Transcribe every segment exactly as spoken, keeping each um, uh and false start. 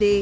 دی.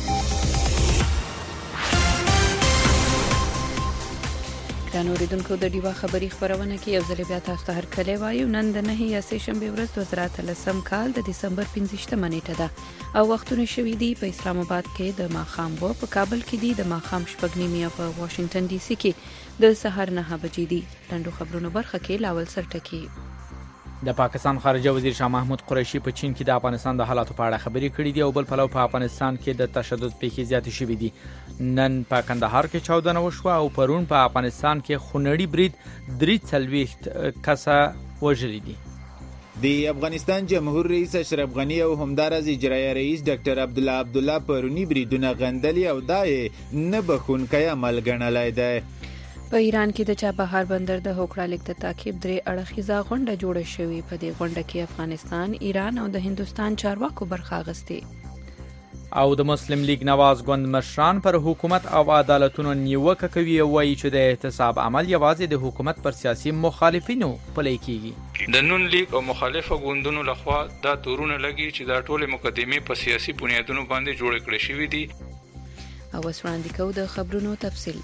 ګرانو اوریدونکو د ډیوا خبري خبرونه کې یو ځل بیا تاسو ته هرکلی وایو. نن د نهه یا سه شنبه ورځ دوه زره اتلسم کال د دسمبر پنځه نیټه ده او وختونه شوي دي په اسلام آباد کې د ماښام و، په کابل کې دي د ماښام شپږ نیمې، په واشنگټن ډي سي کې د سهار نه بجې دي. لنډو خبرونو برخه کې لاول سرټکی. د پاکستان خارجه وزیر شاه محمود قریشي په چین کې د افغانستان د حالاتو په اړه خبرې کړې دي او بل پلو په افغانستان کې د تشدد پیښې زیاتې شوې دي. نن په کندهار کې چاودنه وشوه او پرون په افغانستان کې خونړی برید درې څلوېښت کسه وژلي دي. د افغانستان جمهور رئیس اشرف غنی او همدارز اجرایي رئیس ډاکټر عبدالله عبدالله پرونی بریدونه غندلي او دای نه بخونکی عمل ګڼلی دی. په ایران کې د چابهار بندر د هوکړه لیک د تعقیب درې اړخیزه غونډه جوړه شوې. په دې غونډه کې افغانستان، ایران او د هندوستان چارواکو برخه اخیستې. او د مسلم لیگ نواز ګوند مشران پر حکومت او عدالتونو نیوکه کوي او وایي چې د احتساب عمل یوازې د حکومت پر سیاسي مخالفینو پلی کیږي. د نون لیگ او مخالفه ګوندونو لخوا دا تورونه لګي چې دا ټول مقدمې په سیاسي بنیادونو باندې جوړ کړې شوې دي. او اوس وړاندې کوو د خبرونو تفصیل.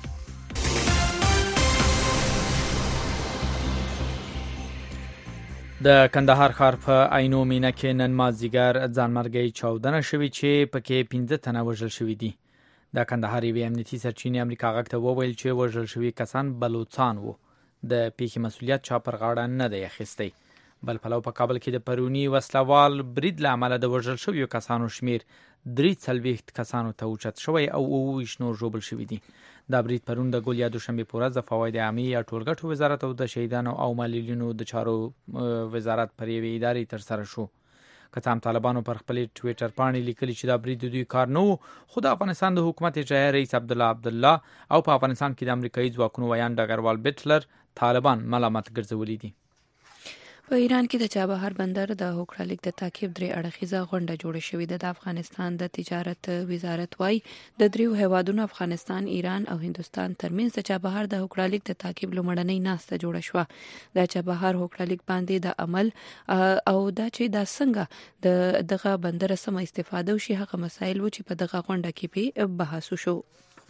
د کندهار ښار په عینو مینه کې نن مازدیګر ځانمرګي چاودنه شوې چې پکې پنځه تنه وژل شوي دي. د کندهار یوې امنیتي سرچینې امریکا غږ ته وویل چې وژل شوي کسان بلوڅان وو. د پیښې مسؤلیت چا پر غاړه نه دی اخیستی. بل پلو په کابل کې د پرونی وسلوال برید له امله د وژل شویو کسانو شمیر درې څلوېښت کسانو ته اوچت شوی او اووه ویشت نور ژوبل شوي دي. دا برید پرون د ګول یا دوشنبې په ورځ د فواید عامې یا ټولګټو وزارت او د شهیدانو او معلولینو د چارو وزارت پر یوې ادارې ترسره شو. که څه هم طالبانو پر خپلې ټویټر پاڼې لیکلي چې دا برید د دوی کار نه و، خو د افغانستان د حکومت اجرایي رئیس عبدالله عبدالله او په افغانستان کې د امریکایي ځواکونو ویان ډګروال بیټلر طالبان ملامت ګرځولي دي. په ایران کې د چابهار بندر د هوکړه لیک د تعقیب درې اړخیزه غونډه جوړه شوې ده. د افغانستان د تجارت وزارت وايي د دریو هیوادونو افغانستان، ایران او هندوستان ترمنځ د چابهار د هوکړه لیک د تعقیب لومړنۍ ناسته جوړه شوه. د چابهار هوکړه لیک باندې د عمل او دا چې دا څنګه د دغه بندر سم استفاده وشي هغه مسایل و چې په دغه غونډه کې په بحث وشو.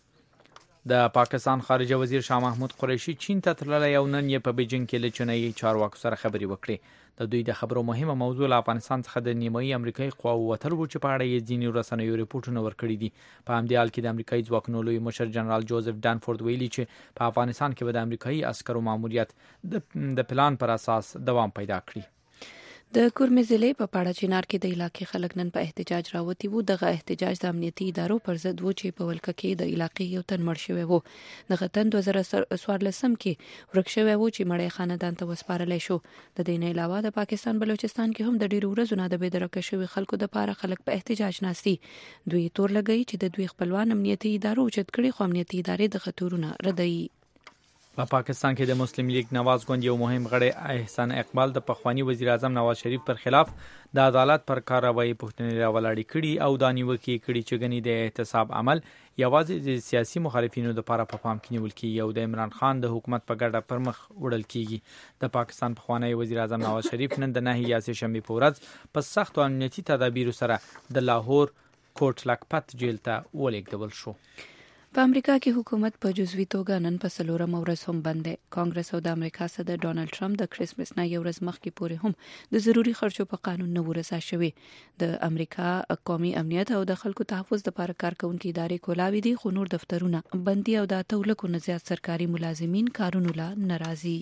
د پاکستان خارجه وزیر شاه محمود قریشي چین ته تللی او نن یې په بیجینګ کې له چینایي چارواکو سره خبرې وکړې. د دوی د خبرو مهمه موضوع له افغانستان څخه د نیمایي امریکایي قواو وتل و چې په اړه یې ځینې رسنیو ریپورټونه ورکړي دي. په همدې حال کې د امریکایي ځواکونو لوی مشر جنرال جوزف ډانفورد ویلي چې په افغانستان کې به د امریکایي عسکرو ماموریت د پلان پر اساس دوام پیدا کړي. د کورمې ضلع په پاړه چنار کې د علاقې خلک نن په احتجاج راوتی وو. دغه احتجاج د امنیتي ادارو پر ضد و چې په ولکه کې د علاقې یو تن مړ شوی وو. دغه تن دوه زره څوارلسم کې ورک شوی وو چې مړی خاندان ته وسپارلی شو. د دې نه علاوه د پاکستان بلوچستان کې هم د ډیرو ورځو نه د بېدرکه شوي خلکو د پاره خلک په احتجاج ناستي. دوی تور لګوي چې د دوی خپلوان امنیتي ادارو اوچت کړي، خو امنیتي ادارې دغه تورونه ردوي. په پا پاکستان کې د مسلم لیگ نواز ګوند یو مهم غړی احسان اقبال د پخوانی وزیر اعظم نواز شریف پر خلاف د عدالت پر کاروایی پوښتنې راولاړې کړي او دا نیوکې کړي چې ګنې د احتساب عمل یوازې د سیاسي مخالفینو لپاره په پام کې نیول کیږي او د عمران خان د حکومت په ګډه پر مخ وړل کیږي. د پاکستان پخوانی وزیر اعظم نواز شریف نن د نهه یا سه شنبې په ورځ په سختو امنیتي تدابیرو سره د لاهور کوټ لکپت جیل ته ولېږدول شو. په امریکا کې حکومت په جزوي توګه نن په څلورم ورځ هم بند دی. کانګرس او د امریکا صدر ډونالد ټرمپ د کرسمس نه یو ورځ مخکې پورې هم د ضروري خرچو په قانون نه ورسا شوی. د امریکا قومي امنیت او د خلکو تحفظ لپاره کارکونکي ادارې کولاوي دي، خو نور دفترونه بندي او د اتولکو نه زیات سرکاري ملازمین کارونو لا ناراضي.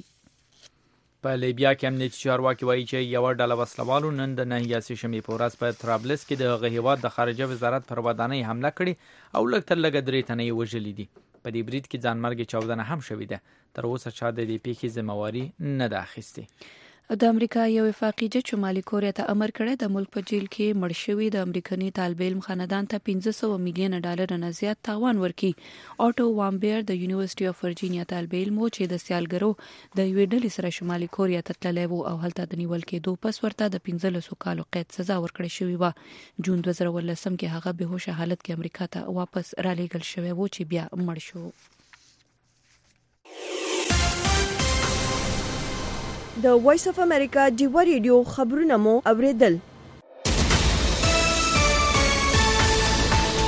په لیبیا کې امنیتي چارواکي وایي چې یو ډله وسلوالو نن د نهه یا سه شنبې په ورځ په طرابلس کې د هغه هیواد د خارجه وزارت پر ودانۍ حمله کړې او لږ تر لږه درې تنه یې وژلي دي. په دې برید کې ځانمرګي چاودنه هم شوې ده. تر اوسه چا د دې پیښې ذمہواري نه ده اخیستې. د امریکا یو وفاقي جج شمالي کوریا ته امر کړی د ملک په جیل کې مړ شوي د امریکایي طالب علم خاندان ته پنځه سوه میلیونه ډالر نه زیات تاوان ورکړي. اټو وامبیر د یونیورسيټي اف ورجینیا طالب علم و چې د سیالګرو د یوې ډلې سره شمالي کوریا ته تللی و او هلته د نیول کېدو پس ورته د پنځلسو کالو قید سزا ورکړې شوې وه. جون دوه زره اوولسم کې هغه به هوښه حالت کې امریکا ته واپس رالېږل شوی و چې بیا مړ شو. د وایس اف امریکا ډیوا ریډیو خبرونه مو اوریدل.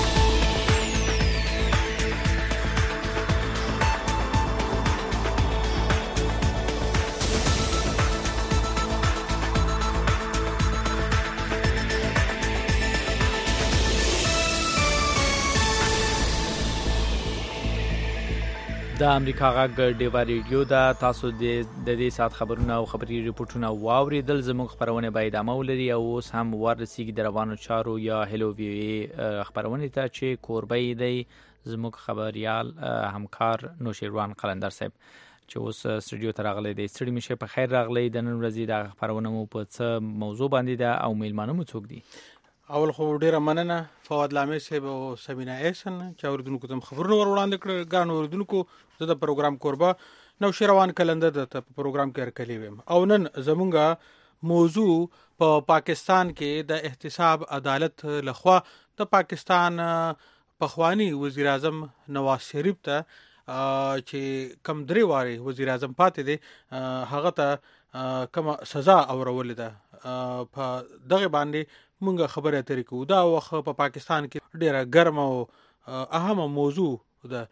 د امریکا غږ ډیوا ریډیو دا تاسو د دې سات خبرونه او خبري ریپورتونه واوریدل. زموږ خبرونه به ادامه ولري او اوس هم ورسیږي د روانو چارو یا هلو وی وی خبرونه ته چې کوربه دی زموږ خبريال همکار نوشیروان قلندر صاحب چې اوس سټوډیو ته راغلی دی. ستړي مشه په خیر راغلی. د نن ورځې د خبرونه مو په څه موضوع باندې ده او میلمانه مو څوک دي؟ اول خو ډیره مننه فواد لامي صاحب او سبینا احسن چې اوردونکو ته خبرونه ور وړاندې کړل. ګان اوردونکو زه د پروګرام کوربه نوشیروان قلندر د پروګرام کې ارکلی ویم او نن زمونږه موضوع په پا پاکستان کې د احتساب عدالت لخوا د پاکستان پخوانی وزیر اعظم نواز شریف ته چې کم درې واري وزیر اعظم پاتې دی هغه ته کوم سزا اورول ده په دغه باندې مونږه خبره اترې کوو. دا وخت په پا پاکستان کې ډیره ګرم او اهمه موضوع ده.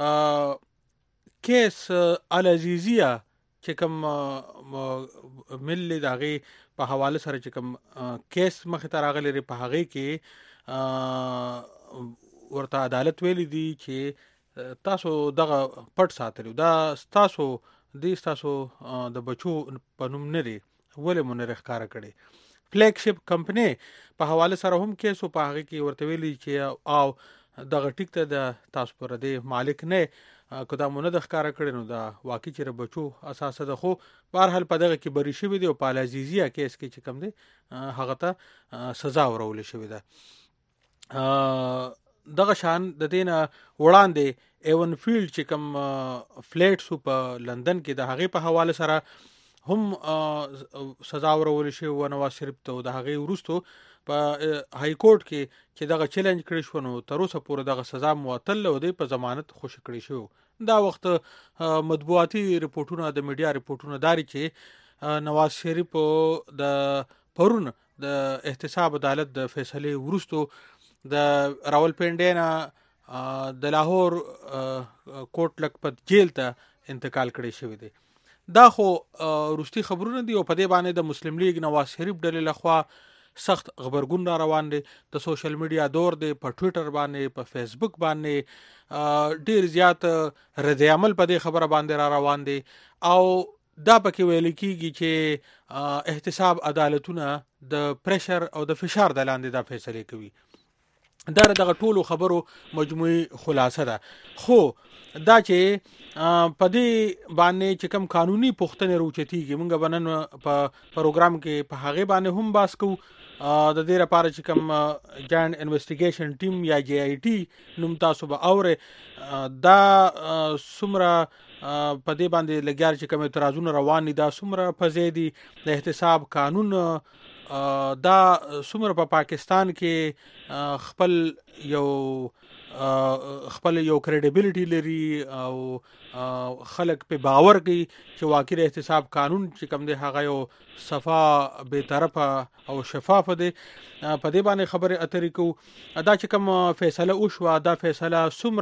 کیس العزیزیه چې کوم ملي داغي په حواله سره چې کوم کیس مخ ته راغلی په هغه کې ورته عدالت ویلي دي چې تاسو دغه پټ ساتلو دا تاسو د تاسو د بچو په نوم نه لري ولې مونږ ښکارا کړي. فلیگ شپ کمپنی په حواله سره هم کیسو په هغه کې ورته ویلي چې او دغه ټیک ته د تاسو پر دې مالک نه کدا مونږ د ښکارا کړي نو دا واقعي چې بچو اساسه ده. خو بهر حال په دغه کې بری شوی دی او په لازیزیه کیس کې چې کم دی هغه ته سزا ورول شوی ده. دغه شان د دینه وړاندې ایون فیلډ چې کوم فلیټ سو په لندن کې د هغه په حواله سره هم سزا ورول شي و نواز شریف ته د هغه ورستو په های کورټ کې چې دغه چیلنج کړی شو نو تر اوسه پورې دغه سزا معطل و دی په ضمانت خوشی کړی شو. دا وخت مطبوعاتي ریپورتونه د میډیا ریپورتونه داري چې نواز شریف د پرون د احتساب عدالت د فیصله ورستو د راولپنډي نه د لاهور کوټ لکپت جیل ته انتقال کړی شوی دی. دا خو روستي خبرونه دي او په دې باندې د مسلم لیگ نواز شریف ډلې لخوا سخت خبرګون را روان دي. د سوشل میډیا دور دی په ټوئیټر باندې په فیسبوک باندې ډیر زیات رد عمل په دې خبره باندې را روان دي او دا پکې ویل کیږي چې احتساب عدالتونه د پریشر او د فشار د لاندې دا فیصله کوي. دا دغه ټولو خبرو مجموعي خلاصه ده. خو دا چې په دې باندې چې کوم قانوني پوښتنې روچتيږي مونږ بنن په پروګرام کې په هغه باندې هم باس کوو. د دې لپاره چې کوم جاینټ انویسټیګیشن ټیم یا جی آی ټي نوم تاسو به اوره دا سمره په دې باندې لګیار چې کوم اعتراضونه روان دي دا سمره فزیدي د احتساب قانون دا سمره په پا پاکستان کې خپل یو خپل یو کریډیبিলিټي لري او خلک په باور کوي چې واقعي احتساب قانون چې کوم دی هغه یو صفا به طرفه او شفاف دی. په دې باندې خبره اترې کو. دا چې کوم فیصله وشو دا فیصله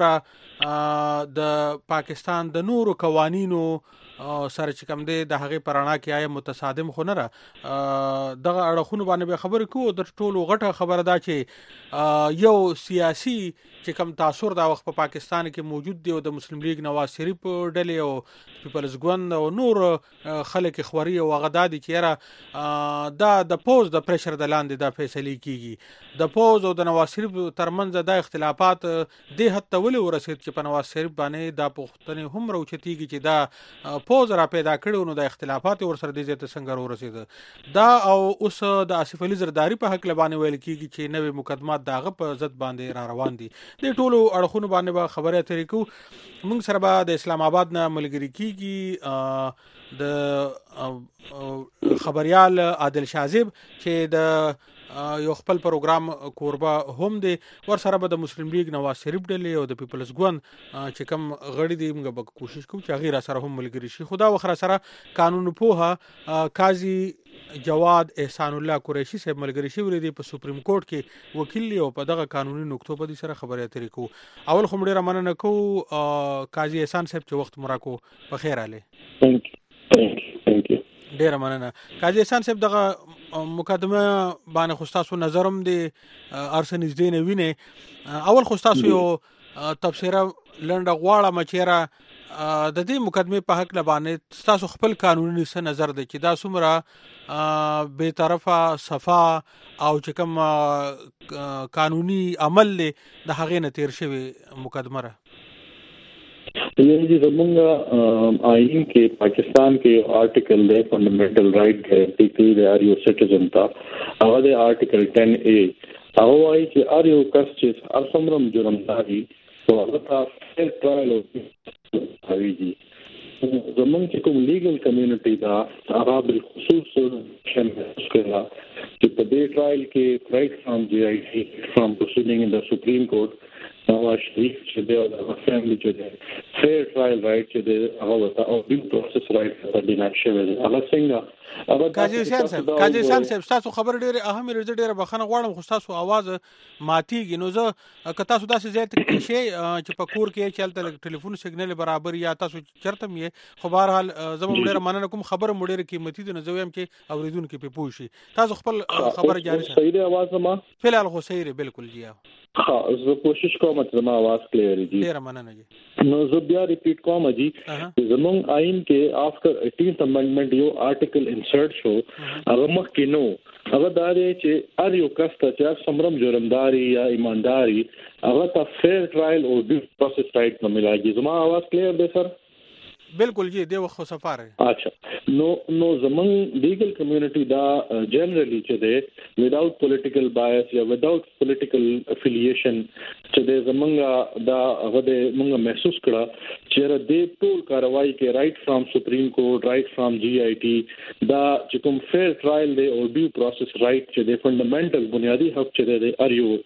سمره د پاکستان د نورو قوانینو سره چې کوم دی د هغه پرانا کې آیا متصادم خو نه را دغه اړخونه باندې به خبرې کوو. د ټولو غټه خبره دا چې یو سیاسي چې کوم تاثیر دا وخت په پاکستان کې موجود دی او د مسلم لیگ نواز شریف ډلې او پیپلز ګوند او نور خلک خوري او غدادي چې دا د پوز د پریشر د لاندې دا فیصله کیږي. د پوز او د نواز شریف ترمنځ د اختلافات د حد ته ولې ورسید چې په نواز شریف باندې دا پوښتنه هم راوچتيږي چې دا پوز را پیدا کړو نو د اختلافات ورسره د زیات څنګه ورسید. دا او اوس د آصف علي زرداری په حق لبانه ویل کیږي چې نوې مقدمات داغه په ضد باندې را روان دي. د ټولو اړخونو باندې به خبره اترې کو. موږ سره به د اسلام آباد نه ملګری کیږي د خبريال عادل شاذب چې د یو خپل پروګرام کوربه هم دی. ور سره به د مسلم لیگ نواز شریف ډلې او د پیپلز ګوند چې کوم غړي دي موږ به کوشش کوو چې غیر سره هم ملګری شي. خدا وخره سره قانون پوها قاضي جواد احسان الله قریشی صاحب ملګری شي ورې دی په سپریم کورټ کې وکیل او په دغه قانوني نقطو په دې سره خبرې اترې کوو. اول خو ډیره مننه کوو قاضي احسان صاحب چې وخت مراکو په خیر اله. ډیره مننه قاضي احسان صاحب. دغه مقدمه باندې خو تاسو نظرم دی ارسنیز دین وینه. اول خو تاسو یو تفسیر لنډه غواړه مچیره د دې مقدمه په حق لبانې تاسو خپل قانوني څه نظر دی چې دا څومره به طرفه صفا او چې کوم قانوني عمل له د هغې نه تیر شوی مقدمه را یعنی چې زمونږ آئین کې پاکستان کې آرټیکل دی فنډامنټل رائټ ګارنټي کوي د هر یو سټیزن ته هغه د آرټیکل ټین اے هغه وایي چې هر یو کس چې هر څومره جرمداري او هغه ته فیر ټرایل کوي دي زمونږ چې کوم لیګل کمیونټي دا هغه بالخصوص شامل کړه چې په دې ټرایل کې رائټ فرام جی آئی ٹی فرام پروسیډینګ ان د سپریم کورټ نواز شریف چې دی او د فیملی چې دی فیر ټرایل رائټ چې دی هغه ورته او ډیو پروسس رائټ ته ډینای شوی دی هغه څنګه قاضي حسین صاحب قاضي حسین صاحب تاسو خبر ډیره اهمه رځ ډیره بخنه غواړم خو تاسو आवाज ماتيږي نو زه که تاسو داسې زیات کې شي چې په کور کې چلته ټلیفون سیګنل برابر یا تاسو چرته مې خو بهر حال زموږ ډیره مننه کوم خبر مو ډیره قیمتي ده نو زه هم کې اوریدونکو په پوه شي تاسو خپل خبر جاری صحیح دی आवाज ما فلحال خو صحیح دی بالکل جی ها زه کوشش کوم چې زما आवाज کلیر دی ډیره مننه جی نو زه بیا ریپیټ کوم جی زمونږ آئین کې افټر eighteenth امندمنت یو آرټیکل انسرټ شو هغه مخکې نو هغه دا دی چې هر یو کس ته چې سمرم جرمداري یا ایمانداري هغه ته فیر ټرایل او ډیو پروسس رائټ نه ملایږي زما आवाज کلیر دی سر بالکل جی دی وخت سفاره اچھا نو نو زمون لیګل کمیونټي دا جنرالي چې دی وداوت پولیټیکل بایس یا وداوت پولیټیکل افیلیشن چې دی زمونږه دا هغه د موږ محسوس کړه چې د ټول کاروایی کې رائټ فرام سپریم کورټ رائټ فرام جی آئی ټي دا چې کوم فیر ټرایل دی او ډیو پروسس رائټ چې دی فنډامنټل بنیادی حق چې دی ار یو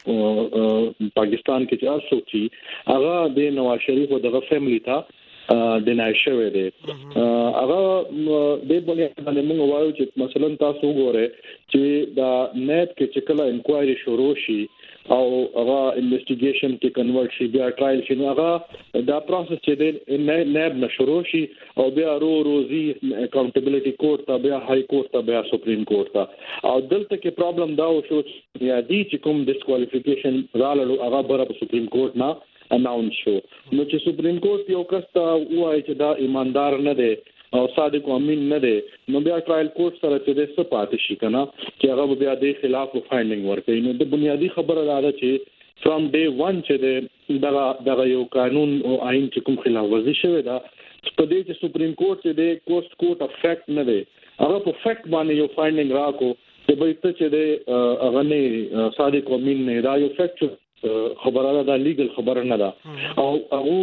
پاکستان کې چې اسو چې هغه د نواز شریف او دغه فیملی ته ډینای شوی دی هغه د بنیاد باندې موږ وایو چې مثلا تاسو وګورئ چې دا نیب کې چې کله انکوایري شروع شي او هغه انویسټیګیشن کې کنورټ شي بیا ټرایل شي هغه دا پروسس چې د نیب نه شروع شي او بیا رو روزي accountability کورټ ته بیا های کورټ ته بیا سپریم کورټ ته او دلته کې پرابلم دا و شو چې د کوم ډیسکوالیفیکیشن رالو هغه بره په سپریم کورټ نه اناونس شو نو چې سپریم کورټ یو کس ته وایي چې دا ایماندار نه دی او صادق امین نه دی نو بیا ټرایل کورټ سره چې د څه پاتې شي کنه چې هغه بیا د خلاف فایندینګ ورکړي نو د بنیادی خبره ده چې فرام ډے ون چې دغه دغه یو قانون او آئین چې کوم خلاف ورزي شوی دا په دې چې سپریم کورټ چې د کوست کورټ افیکټ نه دی هغه په فیکټ باندې یو فایندینګ راکو چې به ته چې د هغه نه صادق امین نه دا یو فیکټ خبره ده لیګل خبره نه ده او هغه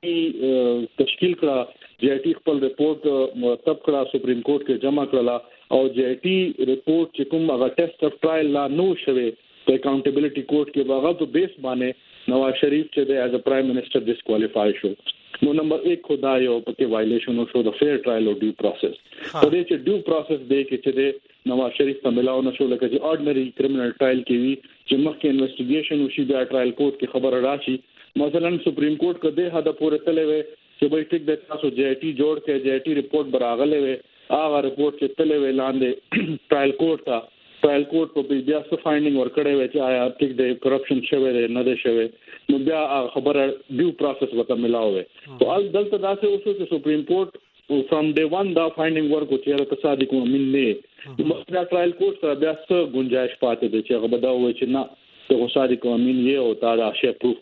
چې تشکیل کړه جی آئی ټي خپل ریپورت مرتب کړه سپریم کورټ کې جمع کړه او جی آئی ټي ریپورت چې کوم هغه ټیسټ اف ټرایل لا نو شوه په accountability کورټ کې هغه په بیس باندې نواز شریف چې د ایز ا پرایم منسٹر ډیسکوالیفای شو نو نمبر ایک خدا یو پکې وایلیشن شو د فیر ټرایل او ډیو پروسس په دې چې ډیو پروسس دی چې د نواز شریف ته ملاو نشو لکه چې آرډنري کرمینل ټرایل کې وی چې مخکې انویسټیګیشن وشي بیا ټرایل کورټ کې خبر راشي مثلا سپریم کورټ کده هدا پورې تلې وي چې به ټیک د تاسو جی آئی ټي جوړ کې جی آئی ټي ریپورت براغله وي هغه ریپورت چې تلې وي لاندې ټرایل کورټ ته ټرایل کورټ په بیا څه فایندینګ ورکړې وي چې آیا ټیک د کرپشن شوی دی نه دی شوی نو بیا خبره ډیو پروسس وته ملاوي او ال دلته داسې اوسو چې سپریم کورټ فرام ډے ون دا فایندینګ ورکو چې راته صادق امین نه مخکې ټرایل کورټ سره بیا څه گنجائش پاتې دي چې هغه بدا وایي چې نه ته صادق امین یې او تا دا شی پروف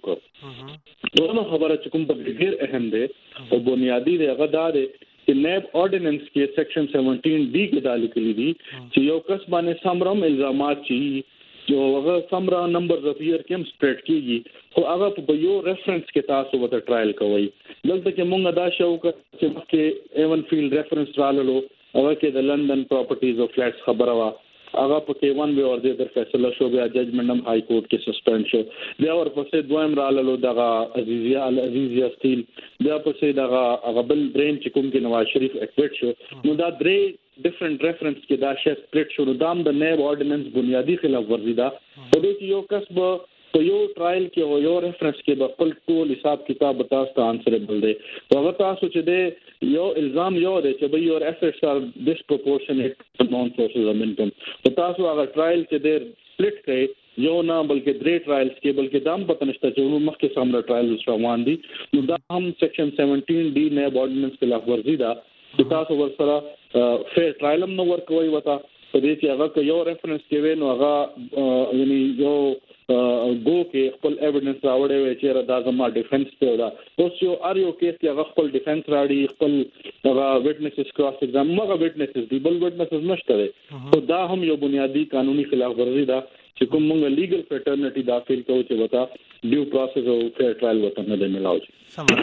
کړ نو خبره چې کوم په ډیر اهم دی او بنیادی دی هغه دا دی چې نیب آرډیننس کې سیکشن seventeen D کې دا لیکلي دي چې یو کس باندې سمرم الزامات چي جو هغه سمرا نمبرز اف ایئر کې سپریډ کیږي خو هغه په یو ریفرنس کې تاسو وته ټرایل کوي دلته چې موږ دا شو چې مخکې ایون فیلډ ریفرنس رالو هغه کې د لندن پراپرټیز او فلیټس خبره وا هغه په کې ون وی اور د در فیصله شو بیا ججمنټ هم های کورټ کې سسپند شو بیا ورپسې دویم رالو دغه عزیزیا العزیزیا سټیل بیا پسې دغه هغه بل برین چې کوم کې نواز شریف اکویټ شو نو دا درې ډیفرنٹ ریفرنس کې دا شی سپلیټ شو دام د نیب آرډیننس بنیادی خلاف ورزي دا په دې کې یو کس به په یو ټرایل کې او یو ریفرنس کې به خپل ټول حساب کتاب تاسو ته آنسربل دی هغه تاسو چې دی یو الزام یو دی چې به یور ایسټس ار ډیسپروپورشنیټ نون سورسز اف انکم په تاسو هغه ټرایل چې دی سپلیټ کړي یو نه بلکې درې ټرایلز کې بلکې دام پته نشته چې نو مخکې څومره ټرایلز روان دي نو دا هم سیکشن سیونټین ډي نیب اورډیننس خلاف ورزي ده چې تاسو ورسره فیر ټرایل هم نو ورکوي وتا په دې چې هغه یو ریفرنس کوي نو هغه یعنی یو ګو کې خپل ایویډنس راوړی وي چې دا زما ډیفنس ته دا اوس یو ار یو کیس کې هغه خپل ډیفنس راړي خپل هغه وټنسز کراس ایگزام هغه وټنسز دی بل وټنسز نشته نو دا هم یو بنیادی قانوني خلاف ورزي ده چې کوم موږ لیګل فیټرنټی داخل کوو چې وتا ډیو پروسس او فیر ټرایل وته نه دی ملاوي سم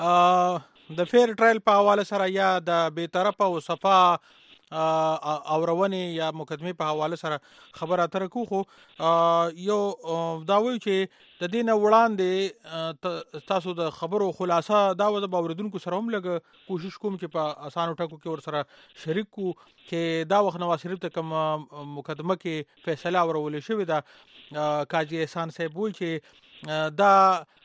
ا د فیر ټرایل په حواله سره یا د به طرفه او صفه اورونې یا مقدمه په حواله سره خبر اتر کو خو یو دا وایي چې د دې نه وړاندې تاسو د خبرو خلاصه دا و د باوردونکو سره هم لګ کوشش کوم چې په اسانو ټکو کې ور سره شریک کو چې دا وخت نواز شریف ته کوم مقدمه کې فیصله ورولې شوې ده قاضي احسان صاحب وایي چې دا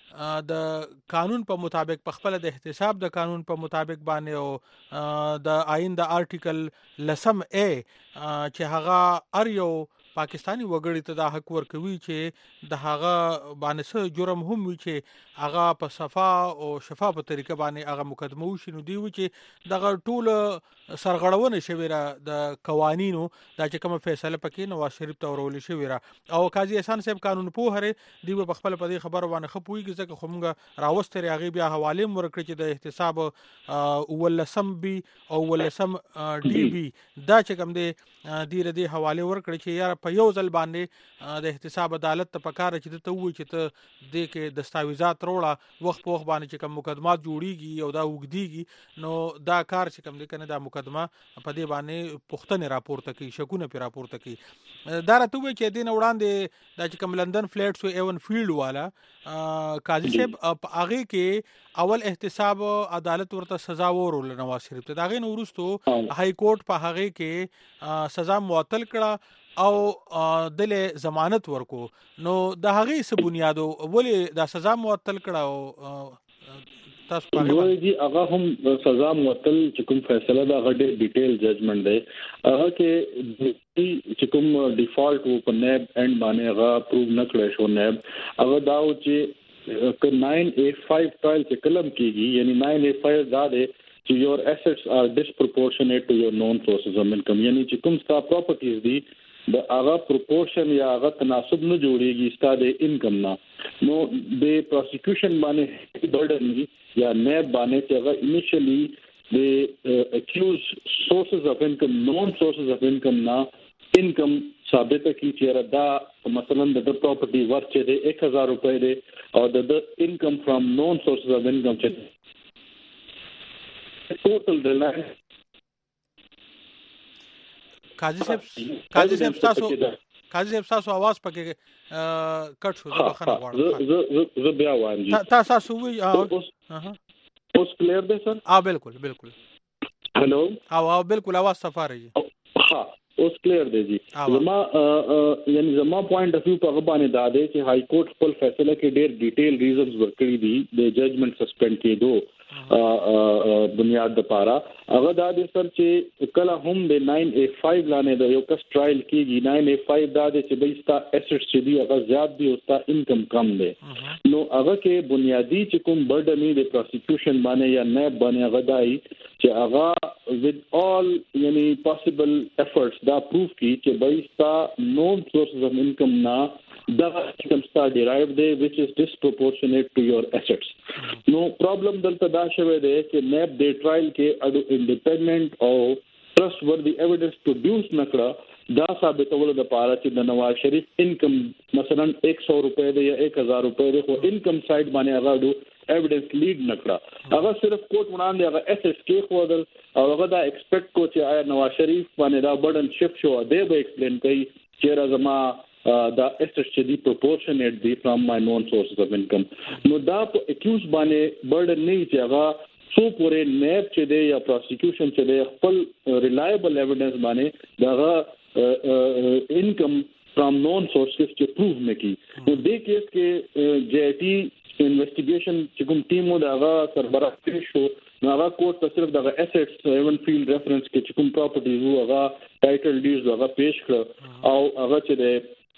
د قانون په مطابق په خپل د احتساب د قانون په مطابق باندې او د آئین د آرټیکل لسم ا چې هغه ار یو پاکستانی وګړي ته د حق ورکوي چې د هغه باندې جرم هم وي چې هغه په صفا او شفاف طریقه باندې هغه مقدمه وشي نو دی و چې دغه ټول سرغړونه شوی را د قوانینو دا چې کوم فیصله پکې نواز شریف ته ورول شوی را او قاضي احسان صاحب قانون په هره دی په خپل په دې خبر باندې خپويږي ځکه خمغه راوستري هغه بیا حواله ورکړي چې د احتساب ولسم بي او ولسم ډي بي دا چې کوم دی دی ردي حواله ورکړي چې یار په یو ځل باندې د احتساب عدالت ته پکاره چې ته وایي چې ته د کې دستاویزات وروړه وخت په وخت باندې چې کوم مقدمات جوړیږي او دا وګديږي نو دا کار چې کوم دی کنه دا مقدمه په دې باندې پښتنه راپورته کوي شکونه پر راپورته کوي دا راته وایي چې دین وړاندې دا چې کوم لندن فلیټ سو ایون فیلډ والا قاضي صاحب هغه کې اول احتساب عدالت ورته سزا ورول نواز شریف ته دا غي نورستو های کورټ په هغه کې سزا معطل کړه او دله ضمانت ورکو نو د هغه څه بنیادو ولې دا سزا معطل کړه او تاسو په هغه دي هغه هم سزا معطل چې کوم فیصله دا غډه ډیټیل ججمنټ دی هغه کې چې کوم ډیفالت وو په نیب اند باندې هغه پروو نه کړی شو نیب هغه دا و چې ک nine A five ټرایل چې کلم کیږي یعنی nine A five دا دی چې your assets are disproportionate to your known sources of income یعنی چې کوم ستا properties دي د هغه پروپورشن یا هغه تناسب نه جوړیږي ستاسو انکم نه نو د پروسیکیوشن باندې برډن یا نیب باندې چې هغه انیشلی د اکیوز سورسز اف انکم نون سورسز اف انکم نه انکم ثابت کی چې دا مثلا د پراپرټي ورث چې د one thousand روپے دی او د انکم فرام نون سورسز اف انکم چې ټوټل د لاین قاضي صاحب قاضي صاحب تاسو قاضي صاحب تاسو आवाज پکې کټ شو زه خبره غواړم زه زه بیا وایم جی تاسو تاسو وی ها اوس کلیر دی سر اه بالکل بالکل هلو او بالکل आवाज صفاره جی ها اوس کلیر دی جی زما یعنی زما پوینټ اف ویو په باندې دا دی چې های کورټ خپل فیصله کې ډېر ډیټیل ریزنز ورکړي دي د ججمنټ سسپند کېدو بنیاد د پاره هغه دا د سر چې کله هم د nine A five لاندې د یو کس ټرایل کېږي nine A five دا د چې بیستا اسټس چې دی هغه زیات دی او ستا انکم کم دی نو هغه کې بنیادی چې کوم برډن دی د پروسیکیوشن باندې یا نیب باندې هغه دای چې هغه with all یعنی possible efforts دا پروف کی چې بیستا known sources of income نا دا income star derived دی which is disproportionate to your assets نو پرابلم دلته دا شوه دی چې نیب د ټرایل کې اډو انډیپندنٹ او ټرست وردی ایویډنس پروډوس نکړه دا ثابتول د پاره چې د نواز شریف انکم مثلا one hundred روپے دی یا one thousand روپے دی خو انکم سایډ باندې هغه اډو ایویډنس لیډ نکړه هغه صرف کوټ وړاندې هغه اس اس کې خو او هغه دا ایکسپیکټ کو چې آیا نواز شریف باندې دا برډن شفت شو دی به ایکسپلین کوي چې رازما دا اسټس چې دی پروپورشنیټ دی فرام مای نون سورسز اف انکم نو دا په اکیوز باندې برډن نه چې هغه څو پورې نیب چې دی یا پروسیکیوشن چې دی خپل ریلایبل ایویډنس باندې دا انکم فرام نون سورسز چې پروف نه کی نو دې کیس کې جی آی ټی انویسټیګیشن چې کوم ټیم و دا هغه سربراہ کړی شو نو هغه کوټ ته صرف دغه اسټس ایون فیلډ ریفرنس کې چې کوم پراپرټیز وو هغه ټایټل ډیډز هغه پیش کړ او هغه چې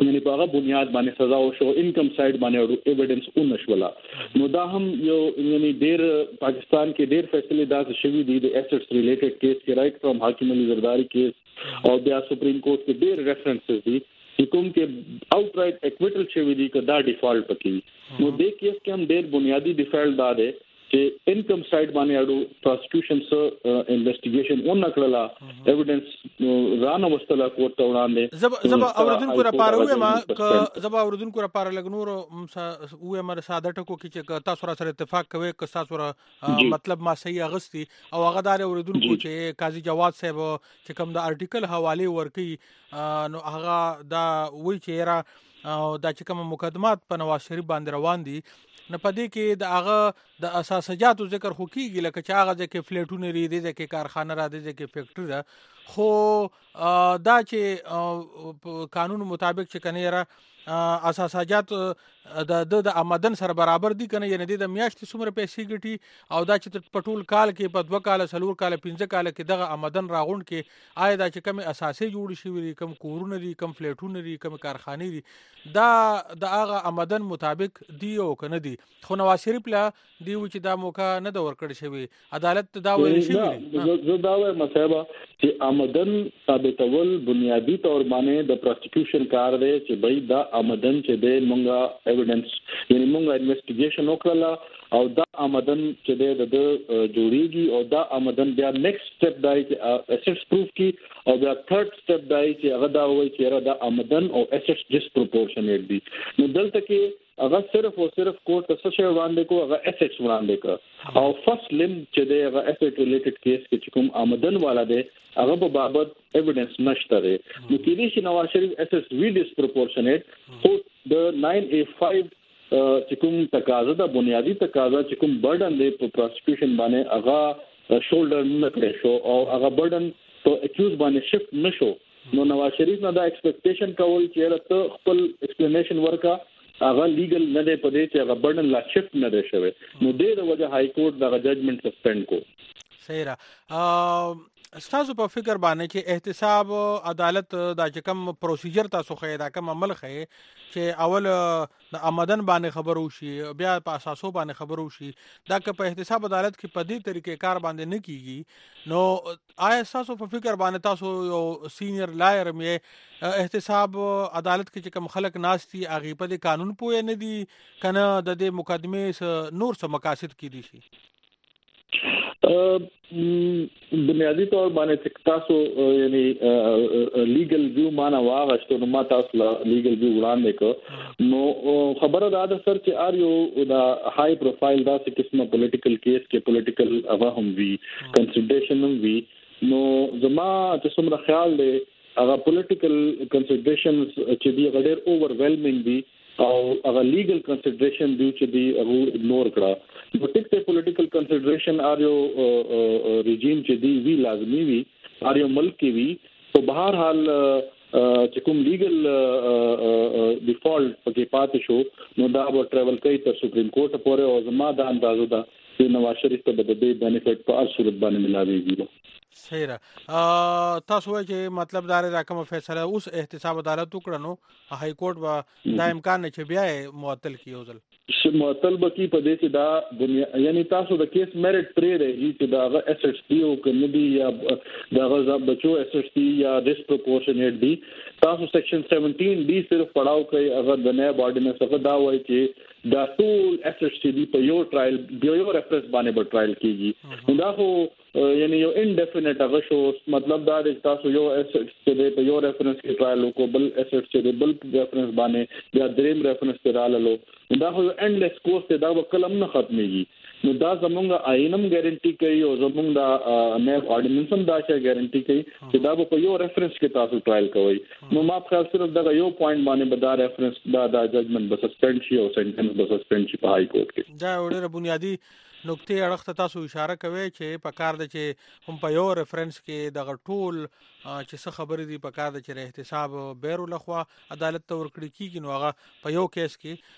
یعنی په هغه بنیاد باندې سزا او شو انکم سایډ باندې ایویډنس اونشولا نو دا هم یو یعنی ډیر پاکستان کې ډیر فیصله داسې شوی دي د ایسټس ریلیټډ کیس کې رائټ فرام حاکم علی زرداری کیس او بیا سپریم کورټ کې ډیر ریفرنسز دي چې کوم کې اوټ رائټ ایکویټل شوی دي که دا ډیفالټ پکې نو د کیس کې هم ډیر بنیادی ډیفالټ دا دی چې انکم سایډ باندې اړو پروسیکیوشن سره انویسټیګیشن اون نکړلا ایویډنس رانه وستلا کوټ ته وړاندې زب زب اوردونکو لپاره وې ما ک زب اوردونکو لپاره لګنور وې مر ساده ټکو کې چې تاسو سره سره اتفاق کوي که تاسو سره مطلب ما صحیح اغستی او هغه دار اوردونکو چې قاضي جواد صاحب چې کوم د ارټیکل حواله ورکي نو هغه دا وی چې را دا چې کوم مقدمات په نواز شریف باندې روان دي نه پدې کې د هغه د اساسجاتو ذکر خو کیږي لکه چې هغه ځکه فلیټونه لري دي ځکه کارخانه را دي ځکه فیکټری ده خو دا چې قانون مطابق چې کنه را اساسجات د د آمدن سره برابر دي کنه یعنی د میاشتې څومره پیسې ګټي او دا چې په ټول کال کې په دوه کال سلور کال پنځه کال کې دغه آمدن راغون کې آیا دا چې کوم اساسي جوړ شي وي کوم کورونه دي کوم فلیټونه دي کوم کارخانه دي دا د هغه آمدن مطابق دی او کنه دي خو نواز شریف لا دی چې دا موقع نه د ورکړ شوی عدالت دا ویل شي زه دا وایم صاحب چې آمدن ثابتول بنیادی تور باندې د پروسیکیوشن کار دی چې بای دا آمدن چې د مونږه ایویډنس یعنی مونږه انویسټیګیشن وکړه او دا آمدن چې د جوړیږي او دا آمدن بیا نیکسٹ سټپ دی چې اسټس پروف کی او بیا تھرد سټپ دی چې هغه دا وایي چې دا آمدن او اسټس ډیسپروپورشنیټ دي نو دلته کې هغه صرف او صرف کوټ څه شی وړاندې کو هغه اسټس وړاندې کو او فرست لم چې دی هغه اسټ ریلیټډ کیس کې کوم آمدن والا دی هغه په بابت ایویډنس نشته دی نو کېدې شي نواز شریف اسټس وی ډیسپروپورشنیټ خو د ناین اے فایو چې کوم تقاضا د بنیادی تقاضا چې کوم برډن دی په پروسیکیوشن باندې هغه شولډر نه کړی شو او هغه برډن په اکیوز باندې شفت نشو نو نواز شریف نه دا ایکسپیکټیشن کول چې ته خپل ایکسپلینیشن ورکا هغه لیګل نه دی په دې چې هغه برډن لا شفت نه دی شوی نو د وجه های کورټ دا ججمنټ سسپند کو صحیح را استاسو په فکر باندې چې احتساب عدالت دا چې کوم پروسیجر تاسو خې دا کوم عمل خې چې اول د آمدن باندې خبرو شي بیا په اساسو باندې خبرو شي دا که په احتساب عدالت کې په دې طریقې کار باندې نه کیږي نو آیا استاسو په فکر باندې تاسو یو سینیئر لایر مې احتساب عدالت کې چې کوم خلک ناشتي اغه په دې قانون پوهه نه دي کنه د دې مقدمه نور څه مقاصد کې دي شي بنیادی طور باندې تاسو یعنی لیګل ویو معنا واغشتو نو ما تاسو لیګل ویو وړاندې کو نو خبره دا ده سر چې ار یو دا های پروفایل دا څه قسمه پولیټیکل کیس کې پولیټیکل هغه هم وی کنسیډریشن هم وی نو زما چې څومره خیال دی هغه پولیټیکل کنسیډریشنز چې دی غډیر اوورویلمینګ دی او هغه لیګل کنسیډریشن دی چې دی هغه اګنور کړه نو ټیک ته پولیټیکل کنسیډریشن ار یو ریجیم چې دی وی لازمی وی ار یو ملک کې وی په بهر حال چې کوم لیګل ډیفالټ پکې پاتې شو نو دا به ټریول کوي تر سپریم کورټ پورې او زما د اندازو دا چې نواز شریف ته د دې بینیفټ په هر صورت باندې ملاويږي صحیح را تاسو وایي چې مطلب دا لري کوم فیصله اوس احتساب عدالت وکړنو های کورټ با دا امکان نه چې بیا معطل کیوزل معطل بکی په دې چې دا دنیا یعنی تاسو د کیس میرټ پرې دی چې دا غ اس ایس ټي او کندي یا دا غ بچو اس ایس ټي یا ډیسپروپورشنیټ دی تاسو سیکشن سیونټین ډي صرف پڑھاو کوي اگر د نه باډینس هغه دا وایي چې دا ټول اس ایس ټي دی په یو ټرایل یو ریفرنس باندې به ټرایل کیږي دا خو یعنی یو انډیفینټ هغه شو مطلب دا دی تاسو یو اس ایس ټي په یو ریفرنس کې ټرایل وکړو بل اس ایس ټي بل ریفرنس باندې یا دریم ریفرنس ته رالو دا خو انډلیس کورس ته دا کلم نه ختميږي نو دا زمونږ آئینم ګارانټي کوي او زمونږ دا نه اورډیننس هم دا چې ګارانټي کوي چې دا په یو ریفرنس کې تاسو ټرایل کوي نو ما خپل صرف دا یو پوینټ باندې به دا ریفرنس دا دا ججمنټ به سسپند شي او سنټنس به سسپند شي په هاي کورټ کې دا ډېر بنیادی نقطې اړخ ته تاسو اشاره کوي چې په کار د چې هم په یو ریفرنس کې د ټول چې څه خبرې دي په کار د چې احتساب بیرو لخوا عدالت ته ورکړي کیږي نو هغه په یو کیس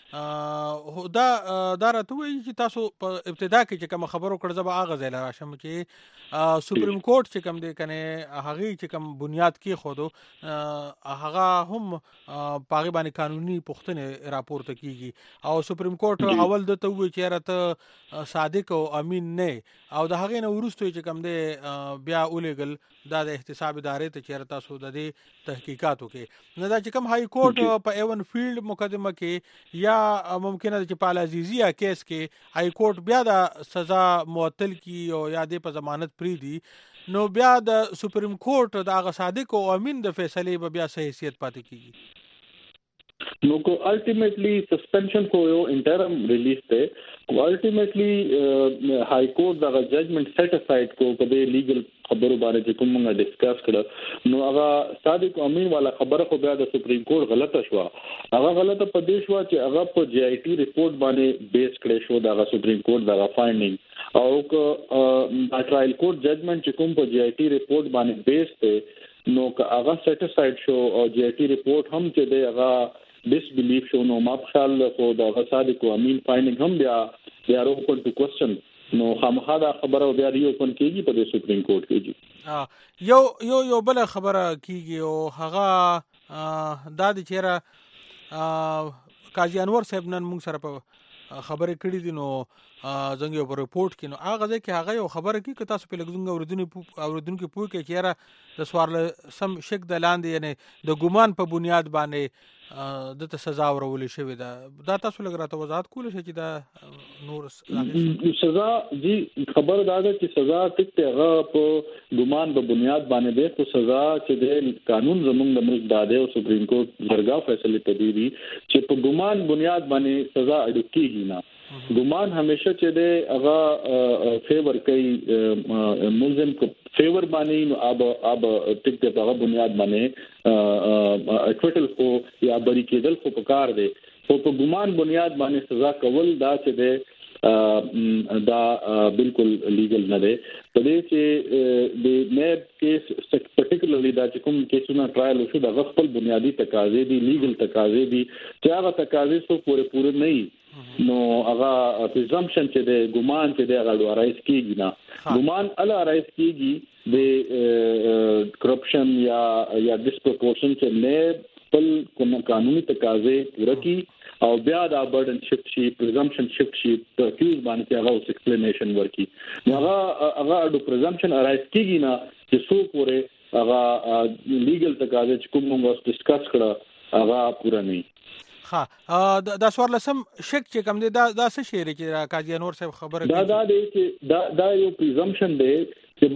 کې دا دا راته وایي چې تاسو په ابتدا کې چې کوم خبرو کړ زبا هغه ځای راشم چې سپریم کورټ چې کوم دی کنه هغه چې کوم بنیاد کې خودو هغه هم پاغي باندې قانوني پوښتنه راپورته کیږي او سپریم کورټ اول د ته وی چې راته صادق او امین نه او د هغه نه ورستوي چې کوم دی بیا اولېګل دا د احتساب ادارې ته چیرته تاسو د دې تحقیقاتو کې نه دا چې کوم هاي کورټ په ایون فیلډ مقدمه کې یا ممکنه چې په العزیزیه کیس کې هاي کورټ بیا د سزا معطل کی او یا د په ضمانت پری دی نو بیا د سپریم کورټ د هغه صادق او امین د فیصله به بیا صحیح حیثیت پاتې کیږي نو کو الټیمیټلی سسپنشن کو یو انټرم ریلیز ته کو الټیمیټلی های کورټ دا ججمنٹ سیټ اساید کو په دې لیګل خبرو باندې چې کوم موږ ډیسکس کړه نو هغه صادق امین والا خبره خو بیا د سپریم کورټ غلطه شو هغه غلطه په دې شو چې هغه په جی آی ټي ریپورت باندې بیس کړی شو دا سپریم کورټ دا فایندینګ او کو ټرایل کورټ ججمنٹ چې کوم په جی آی ټي ریپورت باندې بیس ته نو که هغه سیټ اساید شو او جی آی ټي ریپورت هم چې دی هغه disbelief شو نو ما په خیال خو دا صادق امین فایندینګ هم بیا بیا اوپن ټو کوېسچن نو خامخا دا خبره بیا ری اوپن کیږي په سپریم کورټ کې یو یو یو بل خبره کیږي او هغه دا د چیرې قاضي انور صاحب نن موږ سره په خبره کړې دي نو زنګ یو ریپورت کې نو هغه ځکه هغه یو خبره کې که تاسو په لګزنګ اوردونکو اوردونکو پوه کې چیرې د سوار سم شک د لاندې یعنی د ګومان په بنیاد باندې د ته سزا ورولې شوې ده دا تاسو لګ راته وضاحت کول شي چې دا نور سزا جی خبر دا ده چې سزا ټیک ته هغه په ګومان په بنیاد باندې ده خو سزا چې د قانون زموږ د ملک داده او سپریم کورټ درګه فیصله کړي دي چې په ګومان بنیاد باندې سزا اډوکیږي نه ګومان همیشه چې د هغه فیور کوي ملزم کو فیور باندې نو اب اب ټیک ته هغه بنیاد باندې اکوټل کو یا بری کېدل خو پکار دی خو په ګومان بنیاد باندې سزا کول دا چې د دا بالکل لیګل نه دی په دې چې د نیب کیس پرټیکولرلی دا چې کوم کیسونه ټرایل شو د خپل بنیادی تقاضې دي لیګل تقاضې دي چې هغه تقاضې څو پوره پوره نه نو هغه پریزمپشن چې د ګومان چې د هغه رایز کیږي نه ګومان الا رایز کیږي د کرپشن یا یا ډیسپروپورشن چې نه خپل کوم قانوني تقاضې پوره کی او بیا دا برډن شفت شي پریزمپشن شفت شي ته کیوز باندې هغه ایکسپلینیشن ورکی نو هغه هغه د پریزمپشن رایز کیږي نه چې څو پوره هغه لیګل تقاضې چې کوم موږ ډیسکس کړه هغه پوره نه ها دا سوار لسم شک چې کوم دی دا دا څه شی لري چې قاضي انور صاحب خبره دا دا دی چې دا دا یو پریزمپشن دی چې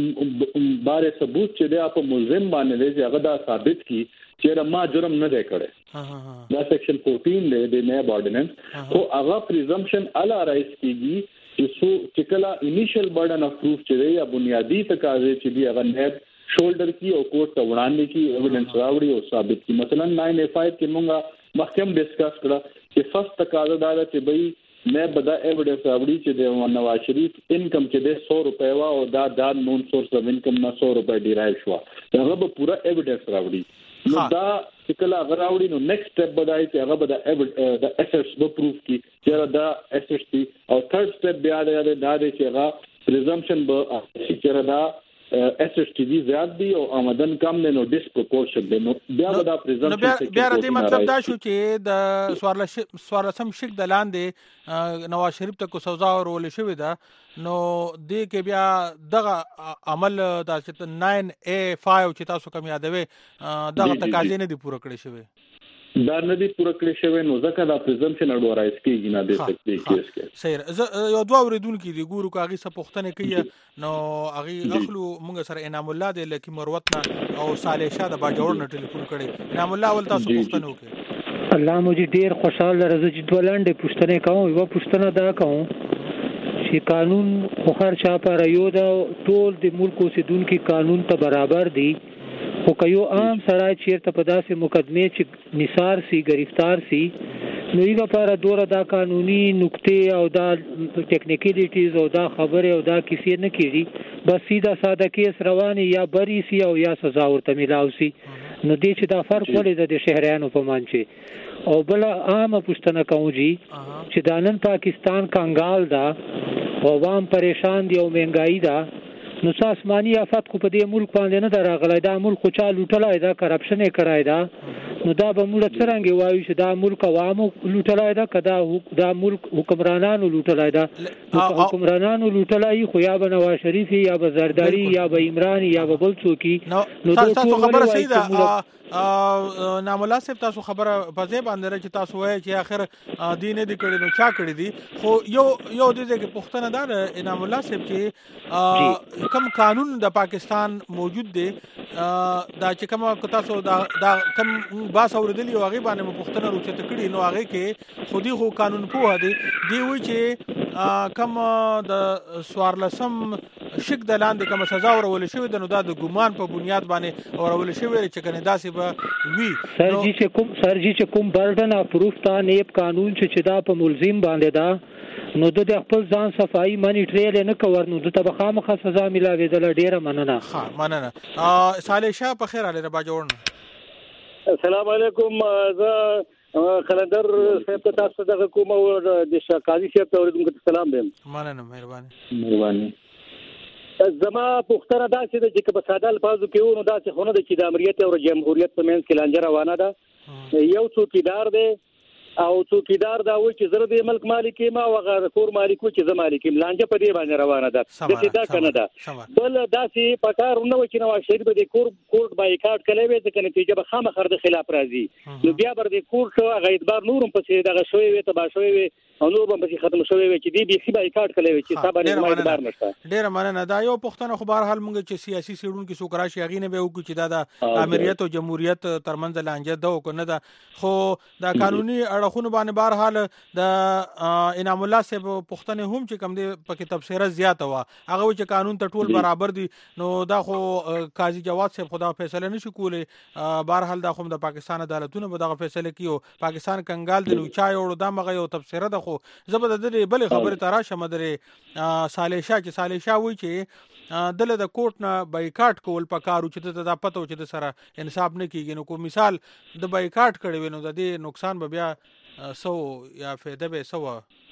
به بار ثبوت چې دا په ملزم باندې دی چې هغه دا ثابت کی چې ما جرم نه دی کړی دا سیکشن چودہ دی د نیب آرډیننس خو هغه پریزمپشن الا رایز کیږي چې سو چې کله انیشل برډن اف پروف چې دی یا بنیادی تقاضې چې دی هغه نیب شولډر کی او کورټ ته وړاندې کی ایویډنس راوړي او ثابت کی مثلا نو اے فائیو کې موږ مخکې ډیسکس کړه چې فرست تقاضا دا ده چې بھئی مې بدا ایویډنس راوړي چې د نواز شریف انکم چې د سو روپے وا او دا د نون سورس اف انکم نه سو روپے ډیرایو شو هغه به پورا ایویډنس راوړي نو دا چې کله هغه راوړي نو نیکسټ سټپ بدای چې هغه به د اسټس به پروف کی چې دا اسټس دی او تھرد سټپ بیا دا د چې هغه پریزمپشن به چې دا ایس ایس ټي وی زیات دی او آمدن کم نه نو ډیسپروپورشن دی نو بیا دا پریزمپشن بیا د مطلب دا شو چې د سوارل سوارلسم شک د لاندې نواز شریف ته کو سزا ورول شوې ده نو دې کې بیا دغه عمل د نو اے فائیو چې تاسو کوم یادوي دغه تقاضې نه دي پوره کړې شوې دا نه دي پوره کړی شوی نو ځکه دا پریزمپشن اډورایز کیږي نه د سکتی کیس کې صحیح یو دوه اوریدونکو دي ګورو کاغي څه پوښتنه کوي نو هغه اخلو موږ سره انعام الله د لکی مروت نه او صالح شاه د باجوړ نه ټلیفون کړي انعام الله ول تاسو پوښتنه وکړي الله مو دې ډیر خوشاله راځي چې دولانډه پوښتنه کوم یو پوښتنه دا کوم چې قانون خو هر چا پر یو دا ټول د ملک اوسیدونکو قانون ته برابر دي خو که یو عام سړی چیرته په داسې مقدمه چې نثار سي گرفتار سي نو یې لپاره دوره دا قانوني نقطې او دا ټیکنیکلیټیز او دا خبره او دا کیسې نه کیږي، بس سیده ساده کیس رواني یا بری سي او یا سزا ورته ملاو سي. نو دې چې دا فرق ولې د شهریانو په مانچه او بل عامه پښتنه کوم جی چې دا نن پاکستان کانګال دا او عوام پریشان دي او مهنګای دا، نو آسمانی آفت خو په دې ملک باندې نه دراغلی، دا ملک خو چا لوټلای دا، کرپشن یې کړای دا. نو دا به موږ څرنګه وایو چې دا ملک عوامو لوټلای دا، که دا دا ملک حکمرانانو لوټلای دا؟ حکمرانانو لوټلای خو یا به نواز شریف یا به زرداری یا به عمران یا به بل څوک. نو تاسو خبره صحیح ده ناملا صاحب، تاسو خبره په ځای باندې چې تاسو وایي چې اخر دین دې کړي نو چا کړي دي، خو یو یو د دې پښتنه ده ناملا صاحب چې کوم قانون د پاکستان موجود دی دا چې کوم تاسو دا دا کوم باس اوردلی او هغه باندې پښتنه روچته کړي نو هغه کې خودي خو قانون په دی دی وی چې کوم د سوارلسم شک د لاندې کوم سزا ورول شوی د نو دا د ګمان په بنیاد باندې ورول شوی چې کنه داسې وی سرجی چې کوم سرجی چې کوم برډن اف پروف تا نیب قانون چې دا په ملزم باندې دا نو د خپل ځان صفائی منی ټریل نه کور نو د تبخه مخه سزا ملاوي د ډیره مننه. ها مننه. صالح شاه په خیر علي ربا جوړ. السلام علیکم. زه خلندر صاحب تاسو دغه کوم او د قاضي صاحب ته ورته سلام دیم. مننه مهرباني. مهرباني. زما پوښتنه دا چې د په ساده الفاظو کې ونه دا چې خونه د چې د امریت او جمهوریت په منځ کې لانجه روانه ده. یو څوکیدار دی او څوکیدار دا وایي چې زه د ملک مالک ما او غیر کور مالک چې زه مالک لانجه په دې باندې روانه ده. د دې دا کنه ده بل داسې پکار نه و چې نو شهید به د کور کورټ بایکاټ کړي وي ځکه نتیجه به خامخر د خلاف راځي. نو بیا بر د کورټ غیدبار نورم پسې دغه شوی وي تبا شوی وي او نور به ختم شوی وي چې دی بي سي بایکاټ کړي وي چې صاحب نه غیدبار نشته. ډیر مننه. دا یو پښتنه خو بهر حال مونږ چې سیاسي سیډون کې سوکرا شي غینه به وکړي چې دا د امریت او جمهوریت ترمنځ لانجه ده او کنه ده، خو دا قانوني اړخونه باندې بهر حال د انعام الله صاحب پښتنه هم چې کم دی پکې تفسیره زیاته وا هغه چې قانون ته ټول برابر دي نو دا خو قاضي جواد صاحب خدا فیصله نشي کولی. بهر حال دا خو د پاکستان عدالتونه به دا فیصله کیو پاکستان کنګال د لوچای او د مغه یو تفسیره ده. خو زبر د دې بل خبره تراشه مدره صالح شاه چې صالح شاه وی چې دله د کوټ نه بایکاټ کول پکارو چې ته دا پته و چې د سره انصاف نه کیږي. نو کو مثال د بایکاټ کړي وینو د دې نقصان به بیا سو یا فائدہ به سو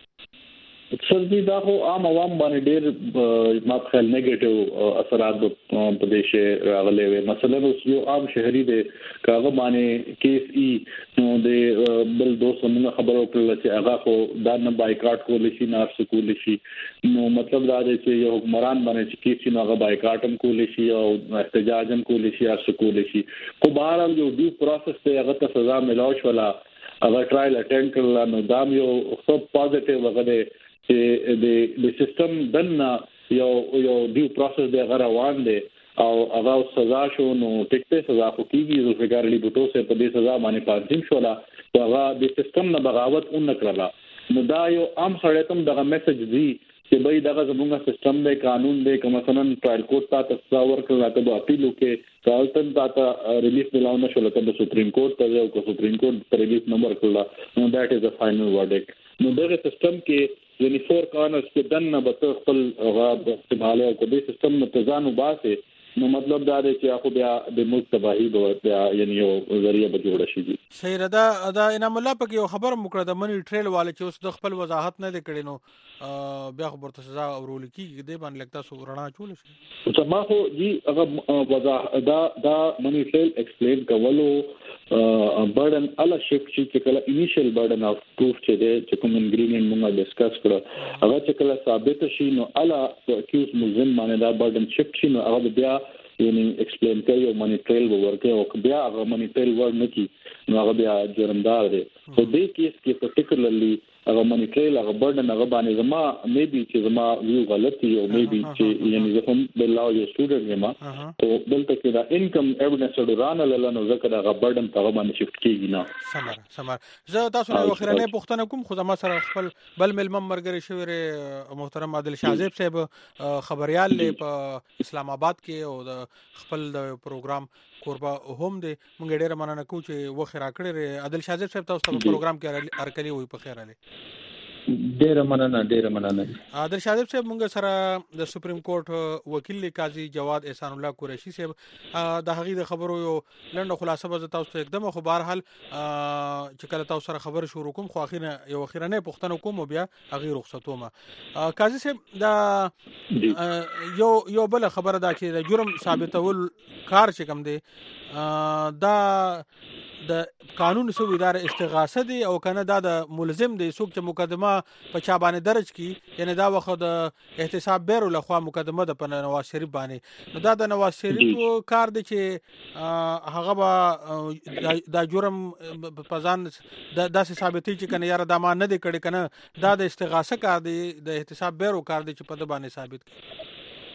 سرجی دا خو عام عوام باندې ډېر ما خیال نیگیټیو اثرات په دیشه راغلي وي. مثلا اوس یو عام شهري دی کاغه باندې کیس ای نو د بل دوست موږ خبرو کړل چې هغه خو دا نه بایکاټ کول شي نه سکول شي. نو مطلب دا دی چې یو حکمران باندې چې کیس نه هغه بایکاټ هم کول شي او احتجاج هم کول شي یا سکول شي. خو بهر یو ډیو پروسس ته هغه ته سزا ملاوي ولا هغه ټرایل اټینډ کړل نو دا یو خو پوزټیو وغه چې د د سیستم دنه یو یو ډیو پروسس دی هغه روان دی او هغه سزا شو نو ټیکټه سزا خو کیږي ذوالفقار بوټو سره په دې سزا باندې پاتیم شولا هغه د سیستم نه بغاوت اون کړلا. نو دا یو عام سړی ته دغه میسج دی چې بای دغه زموږه سیستم دی قانون دی که مثلا ټرایل کورټ ته تصور کړل ته به اپیل وکړي کالتن ته ریلیف ملاونه شول ته د سپریم کورټ ته او که سپریم کورټ ته ریلیف نمبر کړل نو دیٹ از ا فائنل ورډکټ. نو دغه سیستم کې یعنی فور کارنرز کې دنه به خپل غاب استعمال او کدي سیستم متزان وباسه نو مطلب دا دی چې اخو بیا د ملک تباہی به یعنی یو ذریعہ به جوړ شي. صحیح ردا دا انعام الله پکې یو خبر مکړه د منی ټریل والے چې اوس د خپل وضاحت نه کړي نو بیا خبر ته سزا اورول کیږي د باندې لګتا سو رڼا چول شي. سما خو جی هغه وضاحت دا دا منی ټریل ایکسپلین کولو برډن الا شیفټ چې کله انیشل برډن اف پروف چې د چې کوم انګریډینټ موږ ډیسکس کړو هغه چې کله ثابت شي نو الا اکیوز ملزم باندې دا برډن شیفټ شي نو هغه بیا یعنی ایکسپلین کوي او منی ټریل ورکه او بیا هغه منی ټریل ور نه کی نو هغه بیا جرمدار دی. په دې کیس کې پرټیکولرلی هغه منی ټریل هغه برډن هغه باندې زما میبي چې زما ویو غلطي او میبي چې یعنی زه هم د لا یو سټوډنټ یم او دلته کې دا انکم ایویډنس ورانه لاله نو ځکه هغه برډن هغه باندې شفت کیږي نه. سمار سمار زه تاسو نو اخرنه پښتنه کوم خو زما سره خپل بل ملمم مرګري شوی محترم عادل شاهزیب صاحب خبريال په اسلام آباد کې او د خپل د پروګرام کوربه هم دی. مونږ ډیره مننه کوو چې وخت راکړی. عادل شاه صاحب تاسو ته پروګرام کې ارکلی وي په خیر علي. ډیره مننه ډیره مننه. عادل شاه صاحب مونږ سره د سپریم کورټ وکیل قاضي جواد احسان الله قریشي صاحب د هغې د خبرو یو لنډه خلاصه به تاسو ته एकदम خو بهر حال چې کله تاسو سره خبر شروع کوم خو اخیرا یو اخیرنه پښتنه کوم بیا هغې رخصتومه. قاضي صاحب دا یو یو بل خبره ده چې د جرم ثابتول کار چې کوم دی دا د قانون سو اداره استغاثه دي او کنه دا د ملزم دي څوک چې مقدمه په چا باندې درج کی یعنی دا وخت د احتساب بیرو لخوا مقدمه د نواز شریف باندې نو دا د نواز شریف کار دی چې هغه به دا جرم په ځان د داسې ثابتې چې کنه یاره دا ما نه دی کړی کنه دا د استغاثه کار دی د احتساب بیرو کار دی چې په د باندې ثابت کړي.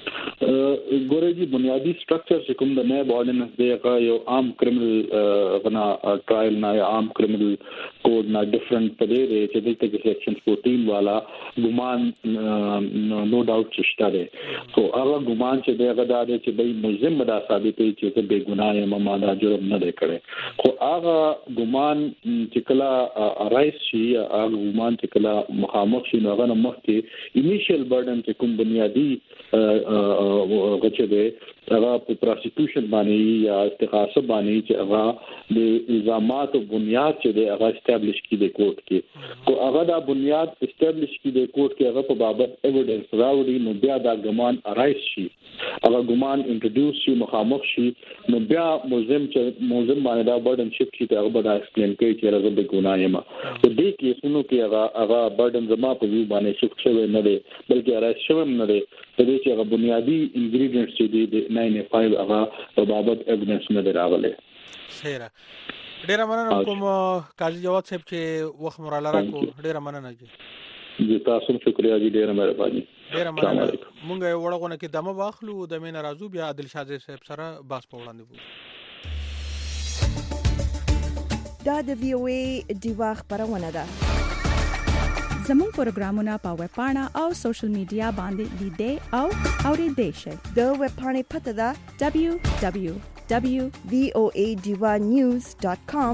ګورې جی بنیادی سټرکچر چې کوم د نیب اورډیننس دی هغه یو عام کرمنل غنا ټرایل نه یا عام کرمنل کوډ نه ډیفرنٹ په دی چې دلته کې سیکشن چودہ والا ګمان نو ډاوټ چې شته دی. خو هغه ګمان چې دی هغه دا دی چې به ملزم دا ثابتې چې ته بے ګناه یم ما دا جرم نه دی کړی. خو هغه ګمان چې کله رائس شي هغه ګمان چې کله مخامخ شي هغه مخکې انیشل برډن چې کوم بنیادی غچه دی هغه په پروسیکیوشن باندې یا استغاثه باندې چې هغه د الزامات او بنیاد چې دی هغه اسټابلیش کی دی کورټ کې او هغه دا بنیاد اسټابلیش کی دی کورټ کې هغه په بابت ایویډنس راوړي نو بیا دا ګمان ارایز شي هغه ګمان انټروډیوس شي مخامخ شي نو بیا ملزم چې ملزم باندې دا برډن شپ شي هغه به دا ایکسپلین کوي چې هغه به ګناه یم. په دې کې څنګه کې هغه هغه برډن زما په ویو باندې شپ شوی نه دی بلکې ارایز شوی نه دی په دې چې هغه بنیادی انګریډینټس چې دی د نائن فائیو هغه په بابت ایویډنس نه دی راغلی. خیره ډیره مننه کوم قاضي جواد صاحب چې وخت مراله راکو. ډیره مننه جی. جی تاسو شکریا جی ډیره مهرباني. ډیره مننه. مونږ یو وړغونه کې دمه واخلو د مین رازو بیا عادل شاه صاحب سره باس په وړاندې وو. دا د وی او ای دیوا خبرونه ده. زموږ پروګرامونه په ویب پاڼه او سوشل میډیا باندې لیدئ او اورئ شئ. د ویب پاڼې پته ده دبليو دبليو دبليو ډاٹ وی او ای ډیوا نیوز ډاٹ کام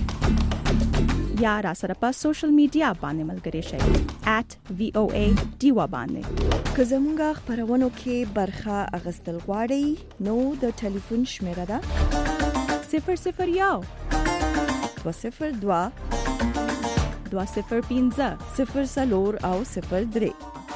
یا را سره په سوشل میډیا باندې ملګری شئ ایٹ وی او ای ډیوا باندې. که زموږ خبرونو کې برخه اغستل غواړئ نو د ټلیفون شمیره ده صفر صفر یو دو صفر دوا دوا صفر پینځه صفر څلور او صفر درې.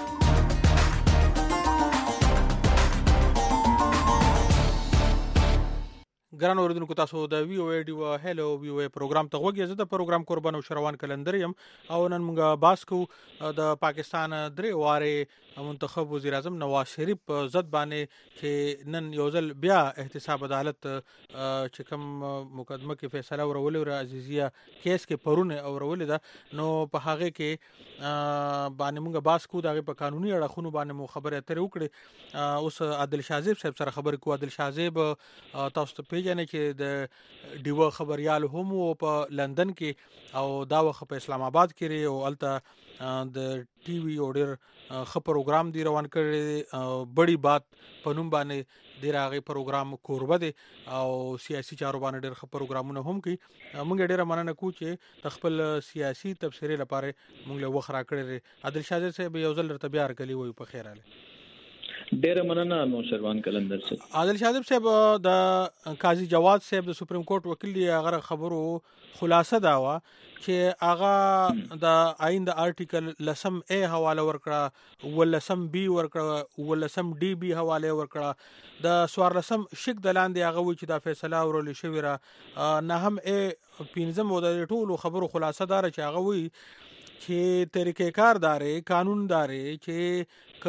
ګران اوریدونکو تاسو د وی او ای ډیوا هلو وی او ای پروګرام ته وګورئ. زه د پروګرام قربان او شروان کلندر یم او نن موږ باس کو د پاکستان درې واره منتخب وزیر اعظم نواز شریف زد باندې چې نن یو ځل بیا احتساب عدالت چې کوم مقدمه کې فیصله ورولې او عزیزیه کیس کې پرونه اورولې ده نو په هغه کې باندې موږ باس کو دغه په قانوني اړخونو باندې مو خبره اترې وکړي. اوس عادل شاه صاحب سره خبرې کو. عادل شاه صاحب تاسو ته پیژنې چې د ډیوا خبريال هم په لندن کې او دا وخت په اسلام آباد کې او الته د ټي وي او ډیر خ پروګرام دی روان کړی بڑی بات پنوم باندې د راغي پروګرام کوربه دی او سیاسي چارو باندې ډیر خ پروګرامونه هم کوي. موږ ډیره مننه کوو چې خپل سیاسي تبصره لپاره موږ له وخت راکړی. عادل شاه صاحب یو ځل تر بیا ارکلی وي په خیر علي. ډیره مننه نو شروان کلندر صاحب. عادل شاه صاحب د قاضي جواد صاحب د سپریم کورټ وکیل دی هغه خبرو خلاصه دا و چې هغه د آئین د آرټیکل لسم ا حواله ورکړه ولسم بي ورکړه ولسم ډي بي حواله ورکړه د سوار لسم شک د لاندې هغه و چې دا فیصله ورول شوی را نه هم ا پینځم و د ټولو خبرو خلاصه دار چې هغه وی چې طریقې کاردارې قانون دارې چې ک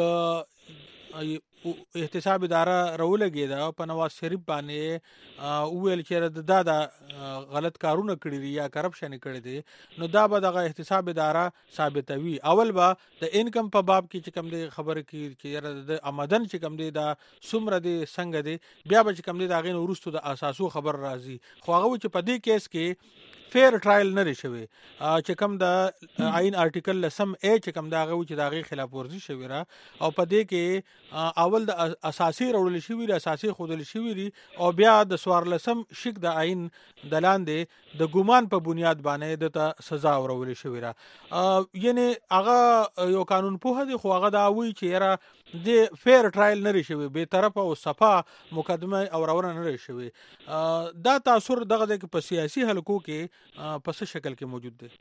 احتساب اداره راولګي دا په نواز شریف باندې ویل چې دا د غلط کارونه کړی دي یا کرپشن کړی دي نو دا به د احتساب اداره ثابتوي. اول به د انکم په باب کې چې کوم دی خبره کې چې د آمدن چې کوم دی دا څومره دی څنګه دی بیا به چې کوم دی دا غین ورستو د اساسو خبر راځي. خو هغه چې په دې کیس کې فیر ټرایل نه شوی چې کوم د آئین آرټیکل لسم ا چې کوم دا غو چې دا غي خلاف ورزي شوی را او په دې کې اول د اساسي رول شوی د اساسي خودل شوی او بیا د سوار لسم شک د آئین د لاندې د ګومان په بنیاد باندې د سزا ورول شوی را یعنی هغه یو قانون په هدي خو هغه دا وی چې را د فیر ټرایل نه شوی به طرف او صفه مقدمه او ورونه نه شوی دا تاثر دغه د په سیاسي حلقو کې په څه شکل کې موجود دی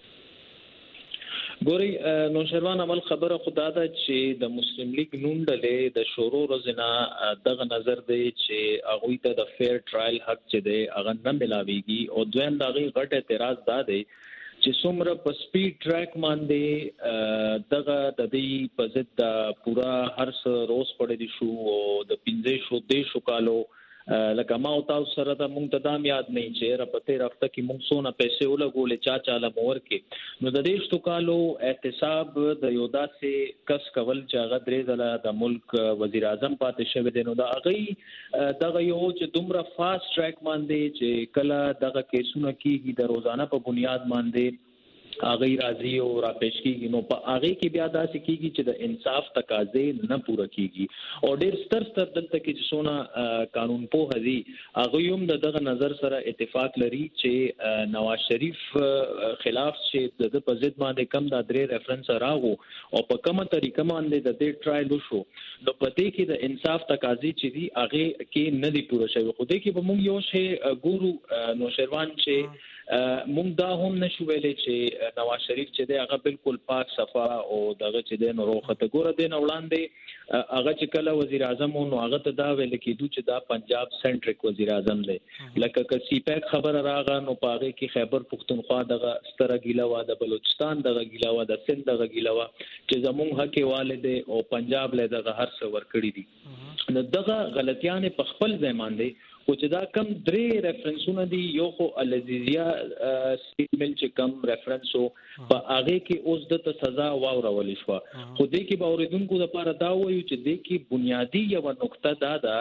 ګوري نو شروان عمل خبره خدا ده چې د مسلم لیگ نون ډلې د شورو روزنا دغه نظر دی چې هغه ته د فیر ټرایل حق چې دی هغه نه ملاويږي او دویم دغه غټ اعتراض دا دی چې څومره په سپیډ ټریک باندې دغه د دې په ضد د پورا هر څه روز پړې شو او د پنځه شو دیشو کالو لکه ما او تاسو سره د مونږ ته دام یاد نه چې را پته رافته کې مونږ سونه پیسې ولګولې چا چاله مور کې نو د دې شتو کالو احتساب د یو داسې کس کول چې هغه درې ځله د ملک وزیر اعظم پاتې شوی دی نو دا هغه دغه یو چې دومره فاست ټریک باندې چې کله دغه کیسونه کیږي د روزانه په بنیاد باندې هغه راضي او را پېښ کیږي نو په هغه کې بیا داسې کیږي چې د انصاف تقاضې نه پوره کیږي او ډېر ستر ستر دلته کې چې څونه قانون په هدي هغه هم دغه نظر سره اتفاق لري چې نواز شریف خلاف چې د په ضد باندې کم د درې ریفرنس راغو او په کومه طریقه باندې د دې ټرایل وشو نو پدې کې د انصاف تقاضې چې دي هغه کې نه دي پوره شوی خو دې کې به موږ یو شی ګورو نو شروان چې مونږ دا هم نشو ویلې چې نواز شریف چې دی هغه بالکل پاک صفا او دغه چې دی نو روخته ګوره دی نو وړاندې هغه چې کله وزیر اعظم نو هغه ته دا ویل کېدو چې دا پنجاب سنټریک وزیر اعظم دی لکه که سی پیک خبر راغه نو پاره کې خیبر پختونخوا دغه ستره ګیلا و د بلوچستان دغه ګیلا و د سند دغه ګیلا و چې زمونږ حق والد او پنجاب له دغه هر څه ور کړی دي نو دغه غلطیاں په خپل ځای باندې خو چې دا کم درې ریفرنسونه دي یو خو العزیزیه سیمل چې کم ریفرنسو په هغه کې اوس د سزا واورول شو خو دې کې به اوریدونکو لپاره دا وایو چې دې کې بنیادی یو نقطه دا ده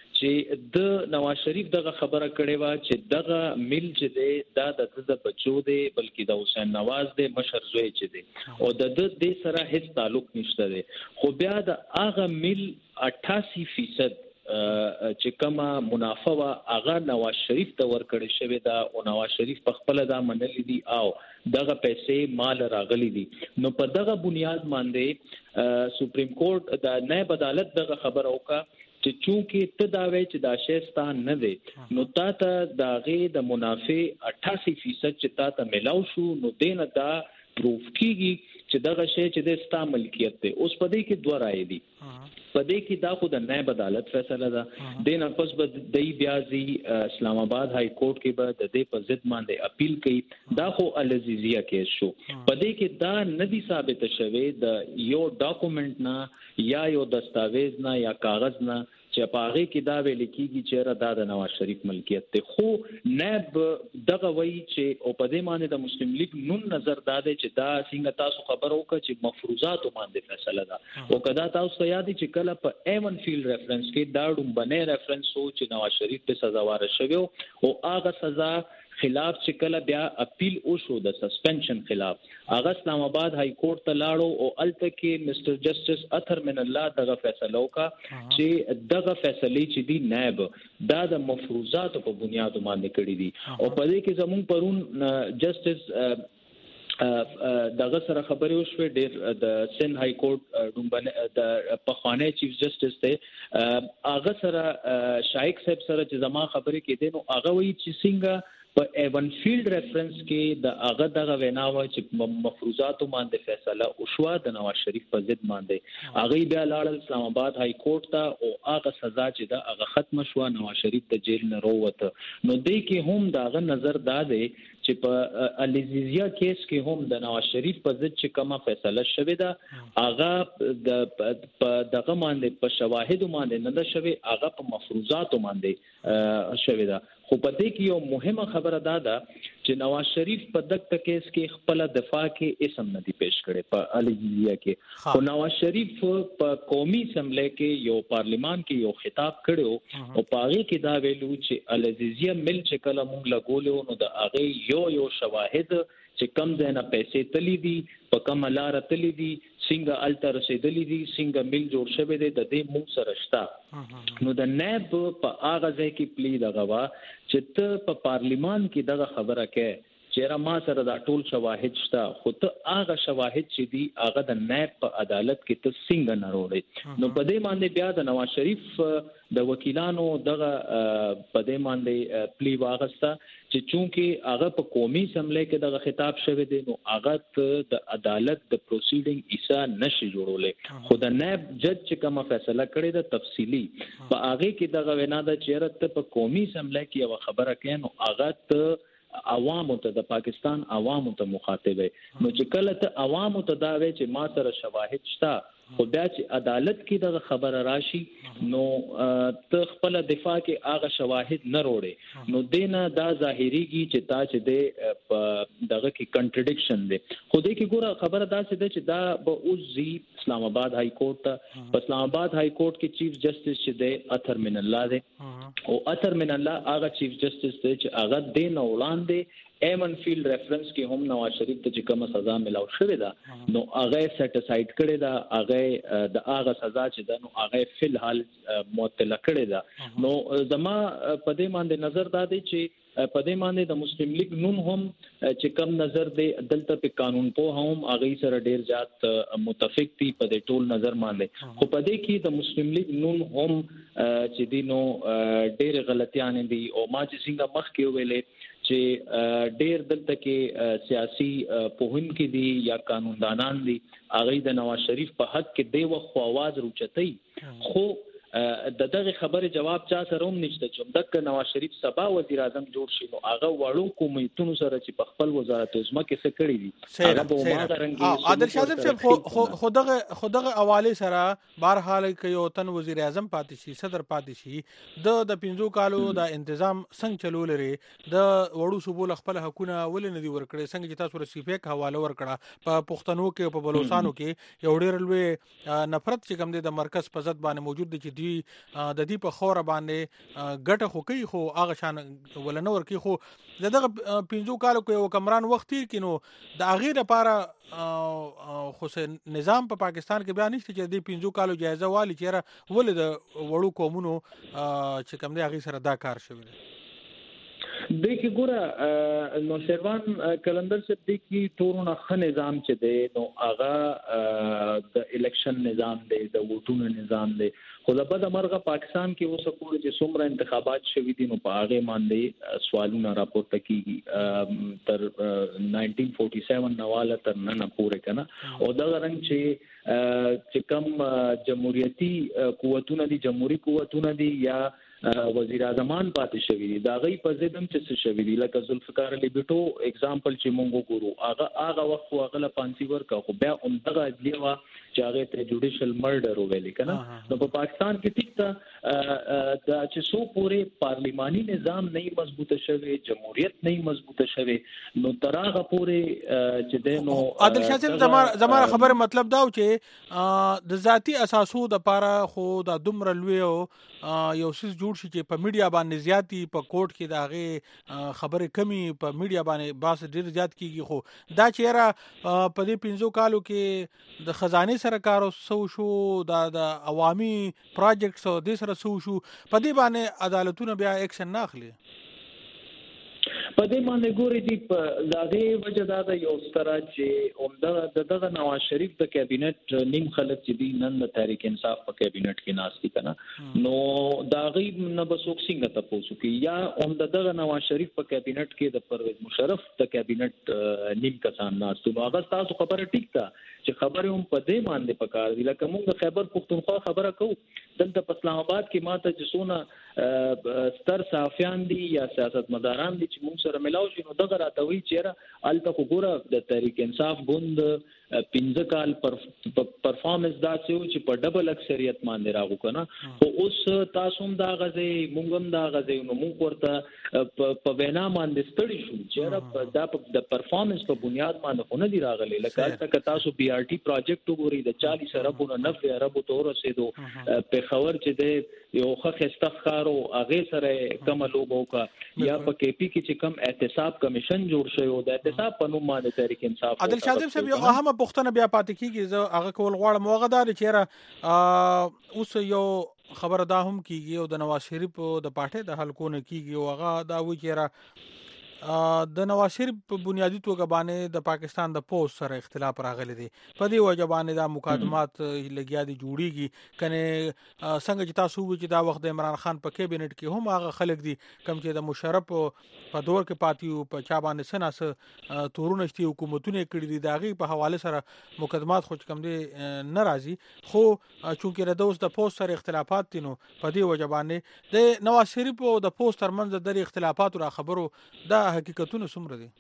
چې د نواز شریف دغه خبره کړې و چې دغه مل چې دی دا د بچو دی بلکې د حسین نواز دی مشر زوی چې دی او د دې سره هیڅ تعلق نشته دی خو بیا د هغه مل اٹھاسی فیصد چې کومه منافع وا هغه نواز شریف ته ورکړی شوی دا او نواز شریف په خپل دا منلې دي او دغه پیسې مال راغلي دي نو په دغه بنیاد باندې سپریم کورټ د نائب عدالت دغه خبر اوکا چې چونکه ته دا وی چې دا شیستان نه دی نو تا ته داغه د منافع اٹھاسی فیصد چې تا ته ملاو شو نو دینه دا پروف کیږي چې دغه شی چې د ستا ملکیت دی اوس په دې کې دوه رائے دي پدې کې دا خو د نائب عدالت فیصله ده دینه پس به د بیازي اسلام آباد های کورټ کې به د دې په ضد باندې اپیل کوي دا خو العزیزیه کیس شو پدې کې دا ندي ثابت شوه د یو ډاکومنٹ نه یا یو دستاویز نه یا کاغذ نه چې په هغه کې دا ویل کېږي چې را د نواز شریف ملکیت ته خو نائب دغه وایي چې او په دې معنی د مسلم لیگ نون نظر داده چې دا څنګه تاسو خبرو وکړه چې مفروضات باندې فیصله ده او کدا تاسو یاد چې کله په ایون فیلډ ریفرنس کې دا ډومبنه ریفرنس او چې نواز شریف په سزاوار شوی او هغه سزا خلاف چې کله بیا اپیل وشو د سسپنشن خلاف هغه اسلام آباد های کورټ ته لاړو او الته کې مستر جسټس اثر من الله دغه فیصله وکړه چې دغه فیصله چې دی نائب دا د مفروضات په بنیاد باندې کړی دي او په دې کې زمون پرون جسټس دغه سره خبرې وشوې ډېر د سن های کورټ دومبنه د پخوانی چیف جسټس ته هغه سره شایق صاحب سره چې زما خبرې کېدې نو هغه وایي چې څنګه په ایون فیلډ ریفرنس کې د هغه دغه ویناوه چې مفروضات باندې فیصله وشوه د نواز شریف په ضد باندې هغه بیا لاړ اسلام آباد های کورټ ته او هغه سزا چې دا هغه ختم شو نواز شریف د جیل نه وروته نو دې کې هم داغه نظر داده چې په العزیزیه کیس کې هم د نواز شریف په ضد چې کومه فیصله شوه دا هغه د په دغه باندې په شواهد باندې نه ده شوه هغه په مفروضات باندې شوه دا خو په دې کې یو مهمه خبره ده چې نواز شریف په دغه کیس کې خپل دفاع کې اسم نه دی پیش کړي په الجزیه کې خو نواز شریف په قومي اسمبلی کې یو پارلیمان کې یو خطاب کړو او په هغه کې دا ویلو چې الجزیه مل چې کله موږ لګولو نو د هغه یو یو شواهد چې کم ځای نه پیسې تللی دي په کومه لاره تللی دي څنګه الته رسېدلی دي څنګه مل جوړ شوی دی د دې موږ سره شته نو د نیب په هغه ځای کې پلی دغه وا چې ته په پارلیمان کې دغه خبره کې چیرې ما سره دا ټول شواهد شته خو ته هغه شواهد چې دي هغه د نیب په عدالت کې ته څنګه نه وروړي نو په دې باندې بیا د نواز شریف د وکیلانو دغه په دې باندې پلی واغسته چې چونکه هغه په قومي اسمبلی کې دغه خطاب شوی دی نو هغه د عدالت د پروسیډینګ ایسا نشي جوړولې خو د نیب جج چې کومه فیصله کړې ده تفصیلی په هغه کې دغه وینا ده چې ته په قومي اسمبلی کې یو خبره کوي نو هغه عوامو ته د پاکستان عوامو ته مخاطب نو چې کله ته عوامو ته دا وی چې ما سره شواهد شته خو بیا چې عدالت کې دغه خبره راشي نو ته خپل دفاع کې هغه شواهد نه وروړي نو دینه دا ظاهريږي چې تا چې د دغه کې کنټرډکشن دی خو دې کې ګوره خبره دا څه ده چې دا به اوس زی اسلام آباد های کورټ ته په اسلام آباد های کورټ کې چیف جسټس چې دی اطهر من الله دی او اطهر من الله هغه چیف جسټس دی چې هغه دین وړاندې ایمن فیلډ ریفرنس کې هم نواز شریف ته چې کومه سزا ملاو شوې ده نو هغه سټیساید کړي ده هغه د هغه سزا چې ده نو هغه فل حال معطله کړي ده نو زما په دې باندې نظر دا دی چې په دې باندې د مسلم لیگ نون هم چې کم نظر دی دلته په قانون په هم هغه سره ډیر زیات متفق دي په دې ټول نظر باندې خو په دې کې د مسلم لیگ نون هم چې دینو ډیر غلطیاں دي او ما چې څنګه مخ کې ویلې چې ډیر دلته کې سیاسي پوهن کې دي یا قانوندانان دي هغه د نواز شریف په حق کې دی وخت आवाज روچتای خو د دغه خبره جواب چا سره هم نشته چې دغه نواز شریف سبا وزیر اعظم جوړ شي نو هغه وړو کومیټونو سره چې په خپل وزارت عظما کې څه کړی دي هغه به ما درنګي عادل شاه صاحب خو دغه خو دغه حواله سره بهر حال کې یو تن وزیر اعظم پاتې شي صدر پاتې شي د د پنځو کالو د تنظیم څنګه چلول لري د وړو صوبول خپل حقونه ولې ندي ورکړي څنګه چې تاسو رسیفیک حواله ورکړه په پښتنو کې په بلوچستانو کې یو ډیر لوی نفرت چې کوم د مرکز په ضد باندې موجود دي چې د دې په خوره باندې ګټه خو کوي خو هغه شان ولنور کوي خو دغه پنځو کالو کې یو کمران وخت تیر کینو د هغه لپاره خو نظام په پاکستان کې بیان نشته چې د پنځو کالو جایزه والی چیرې ولې د وړو قومونو چې کوم دی هغه سره دا کار شوی دی د کی ګوره نو شروان کلندر سے د کی ټورونه خ نظام چې دی نو هغه د الیکشن نظام دی د ووټونو نظام دی خو د بد مرغه پاکستان کې اوس پورې چې څومره انتخابات شوي دي نو په هغه باندې سوالونه راپورته کیږي تر نائنټین فورټي سیون نواله تر نن پورې کنه او دا رنګ چې چې کم جمهوریتي قوتونه دي جمهوریت قوتونه دي یا وزیر اعظمان پاتې شوی دي دا غي په زدم چې څه شوی دي لکه ذوالفقار علی بټو اگزامپل چې مونږ ګورو هغه هغه وخت هغه له پانسی ورکا خو بیا همدغه ادلیه چې هغه ته جوډیشل مرډر ویل کنه نو په پاکستان کې ټیک تا دا چې سو پورې پارلیماني نظام نه مضبوطه شوی جمهوریت نه مضبوطه شوی نو ترغه پورې چې د نو عادل شاه صاحب زماره خبره مطلب دا و چې د ذاتی اساسو د پاره خو د دومره لوی یو څه جوړ شي چې په میډیا باندې زیاتی په کوټ کې داغه خبره کمی په میډیا باندې باس ډیر زیات کیږي خو دا چیرې په دې پنځو کالو کې د خزانه سره کارو سو شو د عوامي پروجیکټس او د سره سو شو په دې باندې عدالتونه بیا اکشن نه اخلي په دې باندې ګوري دي په دغه وجه دا د یو ستره چې عمده دغه نواز شریف د کابینټ نیم خلک چې دي نن د تحریک انصاف په کابینټ کې ناشتي کنه نو دا غي نه بسوک څنګه تاسو کې یا عمده دغه نواز شریف په کابینټ کې د پرویز مشرف د کابینټ نیم کسان ناشتي نو هغه تاسو خبره ټیک ده چې خبره هم په دې باندې پکار دي لکه موږ خیبر پختونخوا خبره کوو دلته په اسلام آباد کې ماته چې سونه ستر صحافیان دي یا سیاستمداران دي چې موږ سره ملاو شي نو دغه راته وی چیرې الته خو ګوره د تحریک انصاف ګوند پنځه کال پرفارمنس دا چې په ډبل اکثریت باندې راغو کنه خو اوس تاسو هم دا غځي مونږ هم دا غځي نو مونږ ورته په وینا باندې ستړي شو چې دا د پرفارمنس په بنیاد باندې خو نه دی راغلي لکه تاسو تاسو بي ار ټي پروجیکټ وګورئ د چالیس اربونو نوي اربو تور رسیدو په خبر چې د یو خخ استخارو هغه سره کوم لوبو کا یا په کې پی کې چې کم احتساب کمیشن جوړ شوی او د احتساب په نوم باندې تحریک انصاف عادل شاذب صاحب یو اهمه پوښتنه بیا پاتې کیږي زه هغه کول غواړم هغه دا چې اوس یو خبره دا هم کیږي او د نواز شریف د پارټي د حلقو نه کیږي او هغه دا وی چې د نواز شریف په بنیادی توګه باندې د پاکستان د پوسټ سره اختلاف راغلی دی په دې وجه باندې دا مقدمات لګیا دي جوړیږي کنه څنګه چې تاسو وی چې دا وخت د عمران خان په کابینټ کې هم هغه خلک دي کم چې د مشرف په دور کې پاتیو په چا باندې سناس تورونه شتي حکومتونه کړی دي داغي په حواله سره مقدمات خو کم دي ناراضي خو چونکه د اوس د پوسټ سره اختلافات دي نو په دې وجه باندې د نواز شریف او د پوسټ ترمنځ د اختلافات را خبرو دا حقیقتونه څومره دي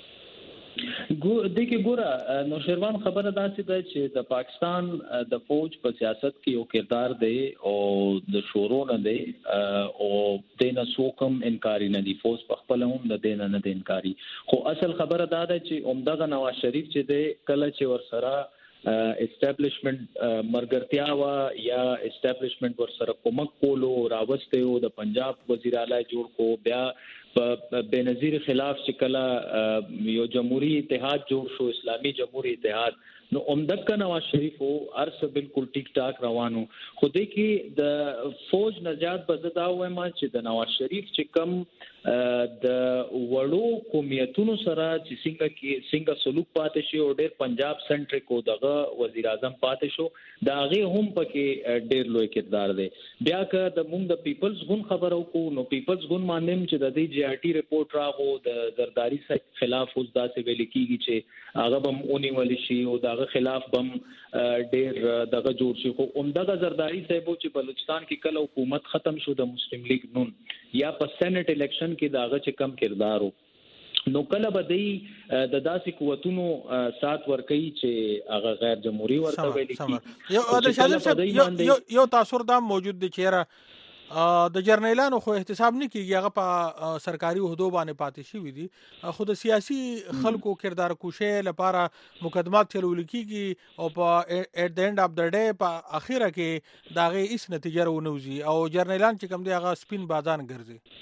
ګو د کې ګوره نو شیروان خبره داسې ده چې د پاکستان د فوج په سیاست کې یو کردار دی او د شورو نه دی او د نه سوکم انکاری نه دی فوج په خپل هم د دین نه دی انکاری خو اصل خبره دا ده چې عمدغه نواز شریف چې دی کله چې ور سره اسټابلیشمنت مرګرتیا وا یا اسټابلیشمنت ور سره کومک کولو راوسته او د پنجاب وزیر اعلی جوړ کو بیا په بنظیر خلاف چې کله یو جمهوریت اتحاد جوړ شو اسلامي جمهوریت اتحاد نو عمدک نواز شریف او ارس بالکل ټیک ټاک روانو خو دې کې د فوج نجات بزدا وای ما چې د نواز شریف چې کم د وړو قومیتونو سره چې څنګه کې څنګه سلوک پاتې شي او ډېر پنجاب سنټریک او دغه وزیر اعظم پاتې شو دا هغه هم پکې ډېر لوی کردار دی بیا که د موږ د پیپلز ګون خبرو کو نو پیپلز ګون باندې چې د دې جی آر ټي ریپورت راغو د زرداری خلاف اوس داسې ویل کیږي چې هغه بم اونې ولې شي او دغه خلاف بم ډېر دغه جوړ شي خو عمدغه زرداری صاحب چې بلوچستان کې کله حکومت ختم شو د مسلم لیگ نون یا په سېنات الیکشن کې داغه چې کم کردارو نو کله بدی د داسې قوتونو سات ورکي چې هغه غیر جمهوریت ورته ویل کی یو د شاذب صاحب یو یو تاثر دا موجود دی چې د جرنیلانو خو احتساب نه کیږي هغه په سرکاري عہدو باندې پاتې شي دي خو د سیاسي خلکو کردار کوشه لپاره مقدمات چلول کیږي او په اټ د اند اف د ډے په اخیره کې داغه هیڅ نتیجه ورنوزي او جرنیلان چې کوم دی هغه سپین بازان ګرځي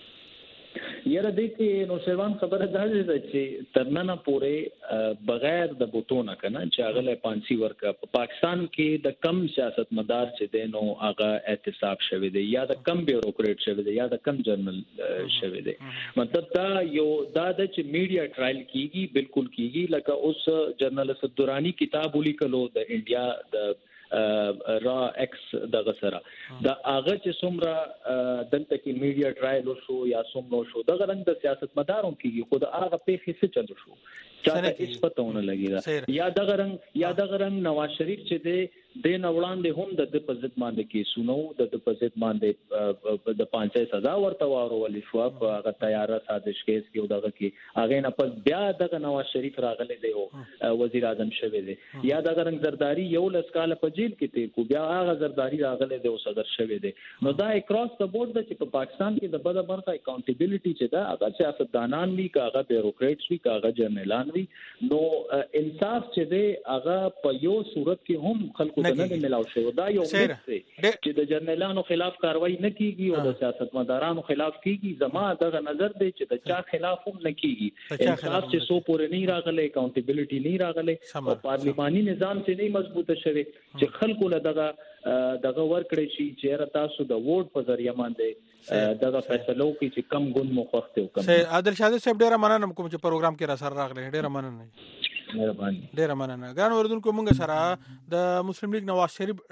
یاره دې کې نو شیروان خبره ده چې ترننه پورې بغیر د بوتونه کنه چې هغه له پانسی ورکا په پاکستان کې د کم سیاست مدار چې دی نو هغه احتساب شوی دی یا د کم بیوروکریټ شوی دی یا د کم جرنل شوی دی مطلب دا یو دا د چې میډیا ټرایل کیږي بالکل کیږي لکه اوس جرنل صدرانی کتاب ولیکلو د انډیا د را ایکس دغه سره دا هغه چې څومره دلته کې میډیا ټرایل شو یا څومره شو دغه رنګ د سیاست مدارون کېږي خو دا هغه پیښې څه چل شو چاته هیڅ پتهونه لګیدا یا دغه رنګ یا دغه رنګ نواز شریف چې دی د نوړاندې هم د د پزت باندې کې سونو د د پزت باندې د پانځه سزا ورته وارول شو په هغه تیار سازش کیس کې دغه کې هغه نه پس بیا دغه نواز شریف راغلی دی او وزیر اعظم شوی دی یا دغه رنګ زرداری یو لسکاله په جیل کې تیر کو بیا هغه زرداری راغلی دی او صدر شوی دی نو دا اکراس د بورډ د چې په پاکستان کې د بده برخه اکاونټیبিলিټي چې دا هغه سیاستدانان وی کاغه بیوروکریټس وی کاغه جرنیلان وی نو انصاف چې دی هغه په یو صورت کې هم خلکو ته نه ملاو شي دا یو څه چې د جرنیلانو خلاف کاروایی نه کیږي او د سیاستمدارانو خلاف کیږي زما دغه نظر دی چې د چا خلاف هم نه کیږي انصاف چې سو پورې نه راغلی اکاونټیبিলিټي نه راغلی او پارلیماني نظام چې نه مضبوطه شوی چې خلکو له دغه دغه ورکړی شي چې تاسو د ووټ په ذریعہ باندې دغه فیصلو کې چې کم ګون مخوخته او کم عادل شاذب صاحب ډیره مننه کوم چې پروګرام کې را سره راغلی ډیره مننه مهرباني ډیره مننه ګان وردونکو مونږ سره د مسلم لیگ نواز شریف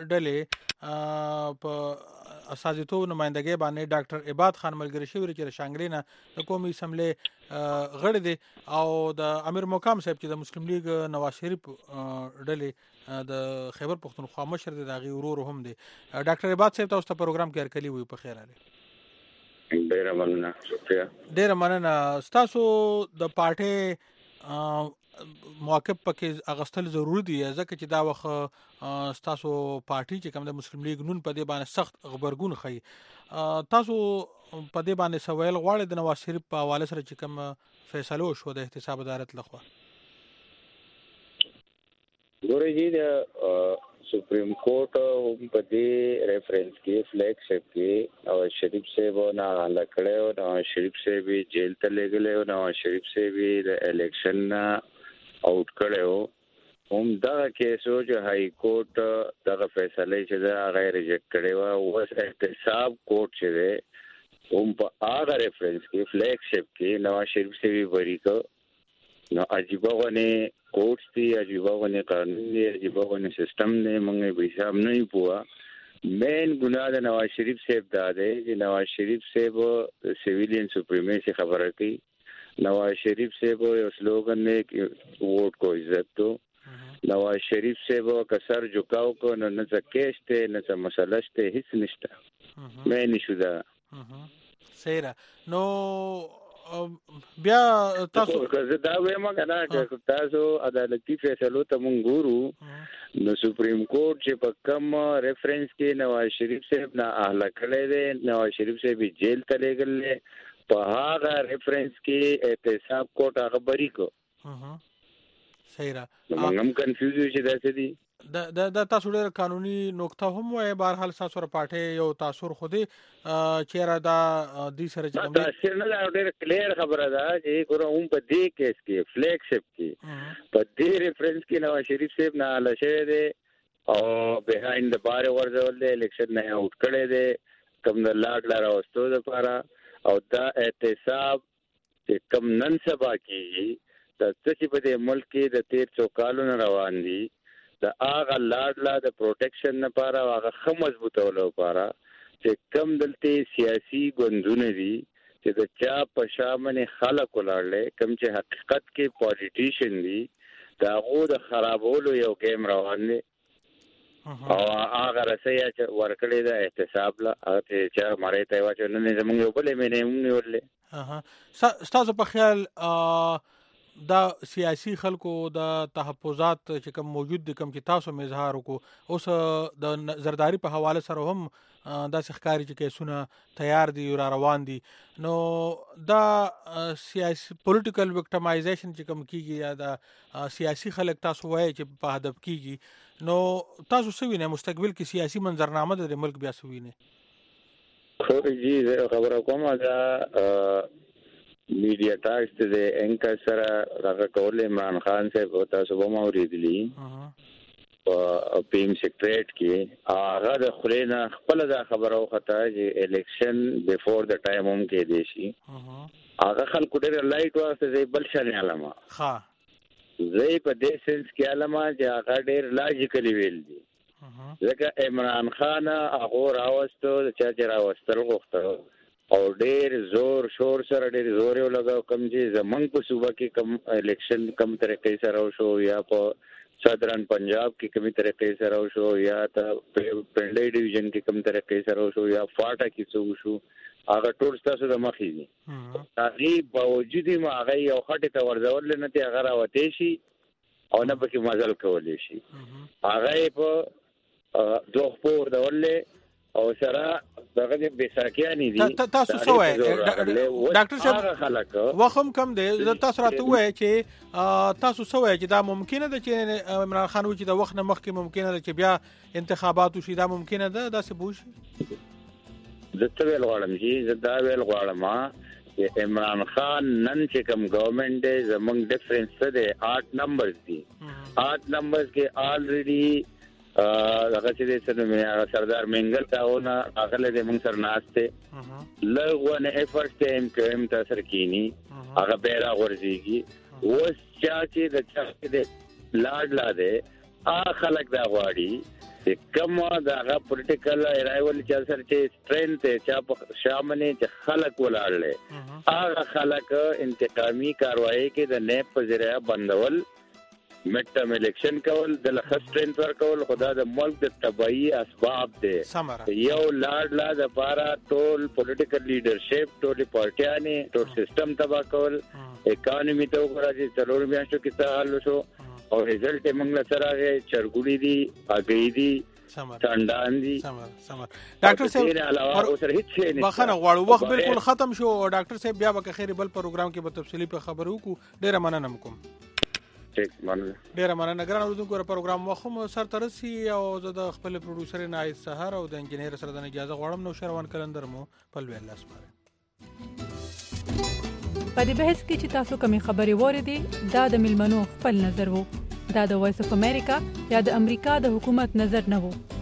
ډلې په اساسیتو نمائندګي باندې ډاکټر عباد خان ملګری شوی چې شانګری نه د قومي اسمبلی غړی دی او د امیر مقام صاحب چې د مسلم لیگ نواز شریف ډلې د خیبر پختونخوا مشر دی دغه ورور هم دی ډاکټر عباد صاحب تاسو ته پروګرام کې ارکلی وي په خیر علي ډیره مننه شکریہ ډیره مننه تاسو د پارټي موقف پکې اغستل ضروری دی ځکه چې دا وخت تاسو پارټي چې کوم د مسلم لیگ نون په دې باندې سخت خبرګون خي تاسو په دې باندې سوال غواړي د نواز شریف په حواله سره چې کوم فیصلو شو د احتساب عدالت لخوا ګورې جی د سپریم کورټ هم په دې ریفرنس کې فلیګ شپ کې او شریف صاحب نه لکړیو نو شریف صاحب جیل ته لګلې نو شریف صاحب د الیکشن آؤٹ کړو هم دا کیسو چې های کورټ دا فیصله چې دا غیر ریجیکټ کړو او احتساب کورټ چې هم په هغه ریفرنس کې فلیګ شپ کې نو شریف صاحب بری کو نو عجیبه ونه کوټ دی عجیبه ونه قانون دی عجیبه ونه سیستم دی موږ به حساب نه پوها مین ګناه د نواز شریف صاحب دا دی چې نواز شریف صاحب سیویلین سپریمیسی خبره کوي نواز شریف صاحب یو سلوګن دی چې ووټ کو عزت تو نواز شریف صاحب کسر جھکاو کو نه نه څه نه څه مسله شته هیڅ نشته مې نشو دا سیرا نو بیا تاسو دا وایم کنه چې تاسو عدالتي فیصلو ته مونږ ګورو نو سپریم کورټ چې په کوم ریفرنس کې نواز شریف صاحب نه اهله کړی دی نواز شریف صاحب جیل ته لګل په هغه ریفرنس کې احتساب کورټ هغه بری کو صحیح را موږ هم کنفیوز یو چې دا څه دي د د تاسو ډېر قانوني نقطه هم وای بهر حال تاسو را پټه یو تاثیر خوده چیرې دا د سره چې دا تاثیر نه ډېر کلیر خبره ده چې ګوره هم په دې کیس کې فلیګ شپ کې په دې ریفرنس کې نواز شریف صاحب نه لشه دي او بیهایند د بار ورزول دي الیکشن نه آؤٹ کړي دي کوم د لاډ لاره واستو د لپاره او دا احتساب چې کم نن سبا کیږي د څه په دې ملک کې د تیر څو کالونو روان دي د هغه لاډ لا د پروټیکشن لپاره هغه خم مضبوطولو لپاره چې کم دلته سیاسي ګوندونه دي چې د چا په شامن خلک ولاړل کم چې حقیقت کې پالیټیشن دي دا غو د خرابولو یو گیم روان دي او هغه رسیا چې ورکړی د احتساب لا هغه چې مړی ته واچو نه زموږ یو بلې مې نه ولې ها تاسو په خیال دا سیاسي خلکو د تحفظات چې کوم موجود دي کوم چې تاسو مظهار وکړو اوس د زرداری په حواله سره هم دا ښکاری چې کیسونه تیار دي را روان دي نو دا سیاسي پولیټیکل وکټمایزیشن چې کوم کیږي یا دا سیاسي خلک تاسو وایي چې په هدف کیږي نو تاسو سوي نه مستقبل کې سیاسي منظرنامه د ملک بیا سوي نه خو جی خبره کومه دا میډیا ټاکس د انکر سره راغ کول عمران خان صاحب تاسو به مو ریدلی په پیم سیکریټ کې هغه د خلینا خپل دا خبره وخته چې الیکشن بیفور د ټایم هم کې دی شي هغه خلکو ډېر لایټ واسطه زی بل شان علامه ها زی په دې سنس کې علامه چې هغه ډېر لاجیکلی ویل دي ځکه عمران خان هغه راوستو چې چې راوستل غوښته او ډېر زور شور سره ډېر زور یو لګاو کم چې زمنګ په صوبه کې کم الیکشن کم طریقې سره وشو یا په صدرن پنجاب کې کمی طریقې سره وشو یا ته پنډای ډیویژن کې کم طریقې سره وشو یا فاټا کې څه وشو هغه ټول تاسو د مخې دي هغه باوجود ما هغه یو خټه ته ورځول نه ته هغه راوته شي او نه پکې مزل کولې شي هغه په دوه پور دولې او سره دغه د بیساکیانی دي تاسو سوې ډاکټر صاحب وخم کم دی تاسو راته وای چې تاسو سوې چې دا ممکنه ده چې عمران خان و چې د وخت نه مخکې ممکنه ده چې بیا انتخابات وشي دا ممکنه ده دا څه بوشي زه ویل غواړم چې دا ویل غواړم چې عمران خان نن چې کوم ګورنمنت دی زمونږ ډیفرنس څه دی آठ نمبرز دي آठ نمبرز کې آلریډي هغه چې د سره سردار منګل تاونه هغه له موږ سره ناشته لغونه افورت ټیم کوم تاسو کینی هغه بیره ورځيږي اوس چې د چا د لاډ لا ده ا خلک دا غواړي چې کوم دا هغه پولیټیکل ارایول چې سره چې سټرینث چې په شامنه چې خلک ولاړل هغه خلک انتقامي کاروایی کې د نه په ذریعہ بندول مټم الیکشن کول د لخص ټرینډ ور کول خدا د ملک د تبعی اسباب دي یو لاډ لا د پارا ټول پولیټیکل لیډرشپ ټول پارټیانه ټول سیستم تبا کول اکانومي ته وګورئ چې څلور میاشتو کې څه حل شو او رزلټ یې موږ له سره راغی چرګوړي دي هګۍ دي څنډان دي سمر سمر ډاکټر صاحب بخنه غواړو وخت بالکل ختم شو ډاکټر صاحب بیا به خیر بل پروګرام کې به تفصیلی په خبرو کو ډیره مننه کوم ټیک مننه ډیره مننه ګران اوردونکو پروګرام وخم سر ترسي او د خپل پروډوسر نایت سحر او د انجنیر سره د اجازه غواړم نو شروان کلندر مو په لوی الله سپاره په دې بحث کې چې تاسو کومې خبرې وریدي دا د ملمنو خپل نظر وو دا د وایس اف امریکا یا د امریکا د حکومت نظر نه وو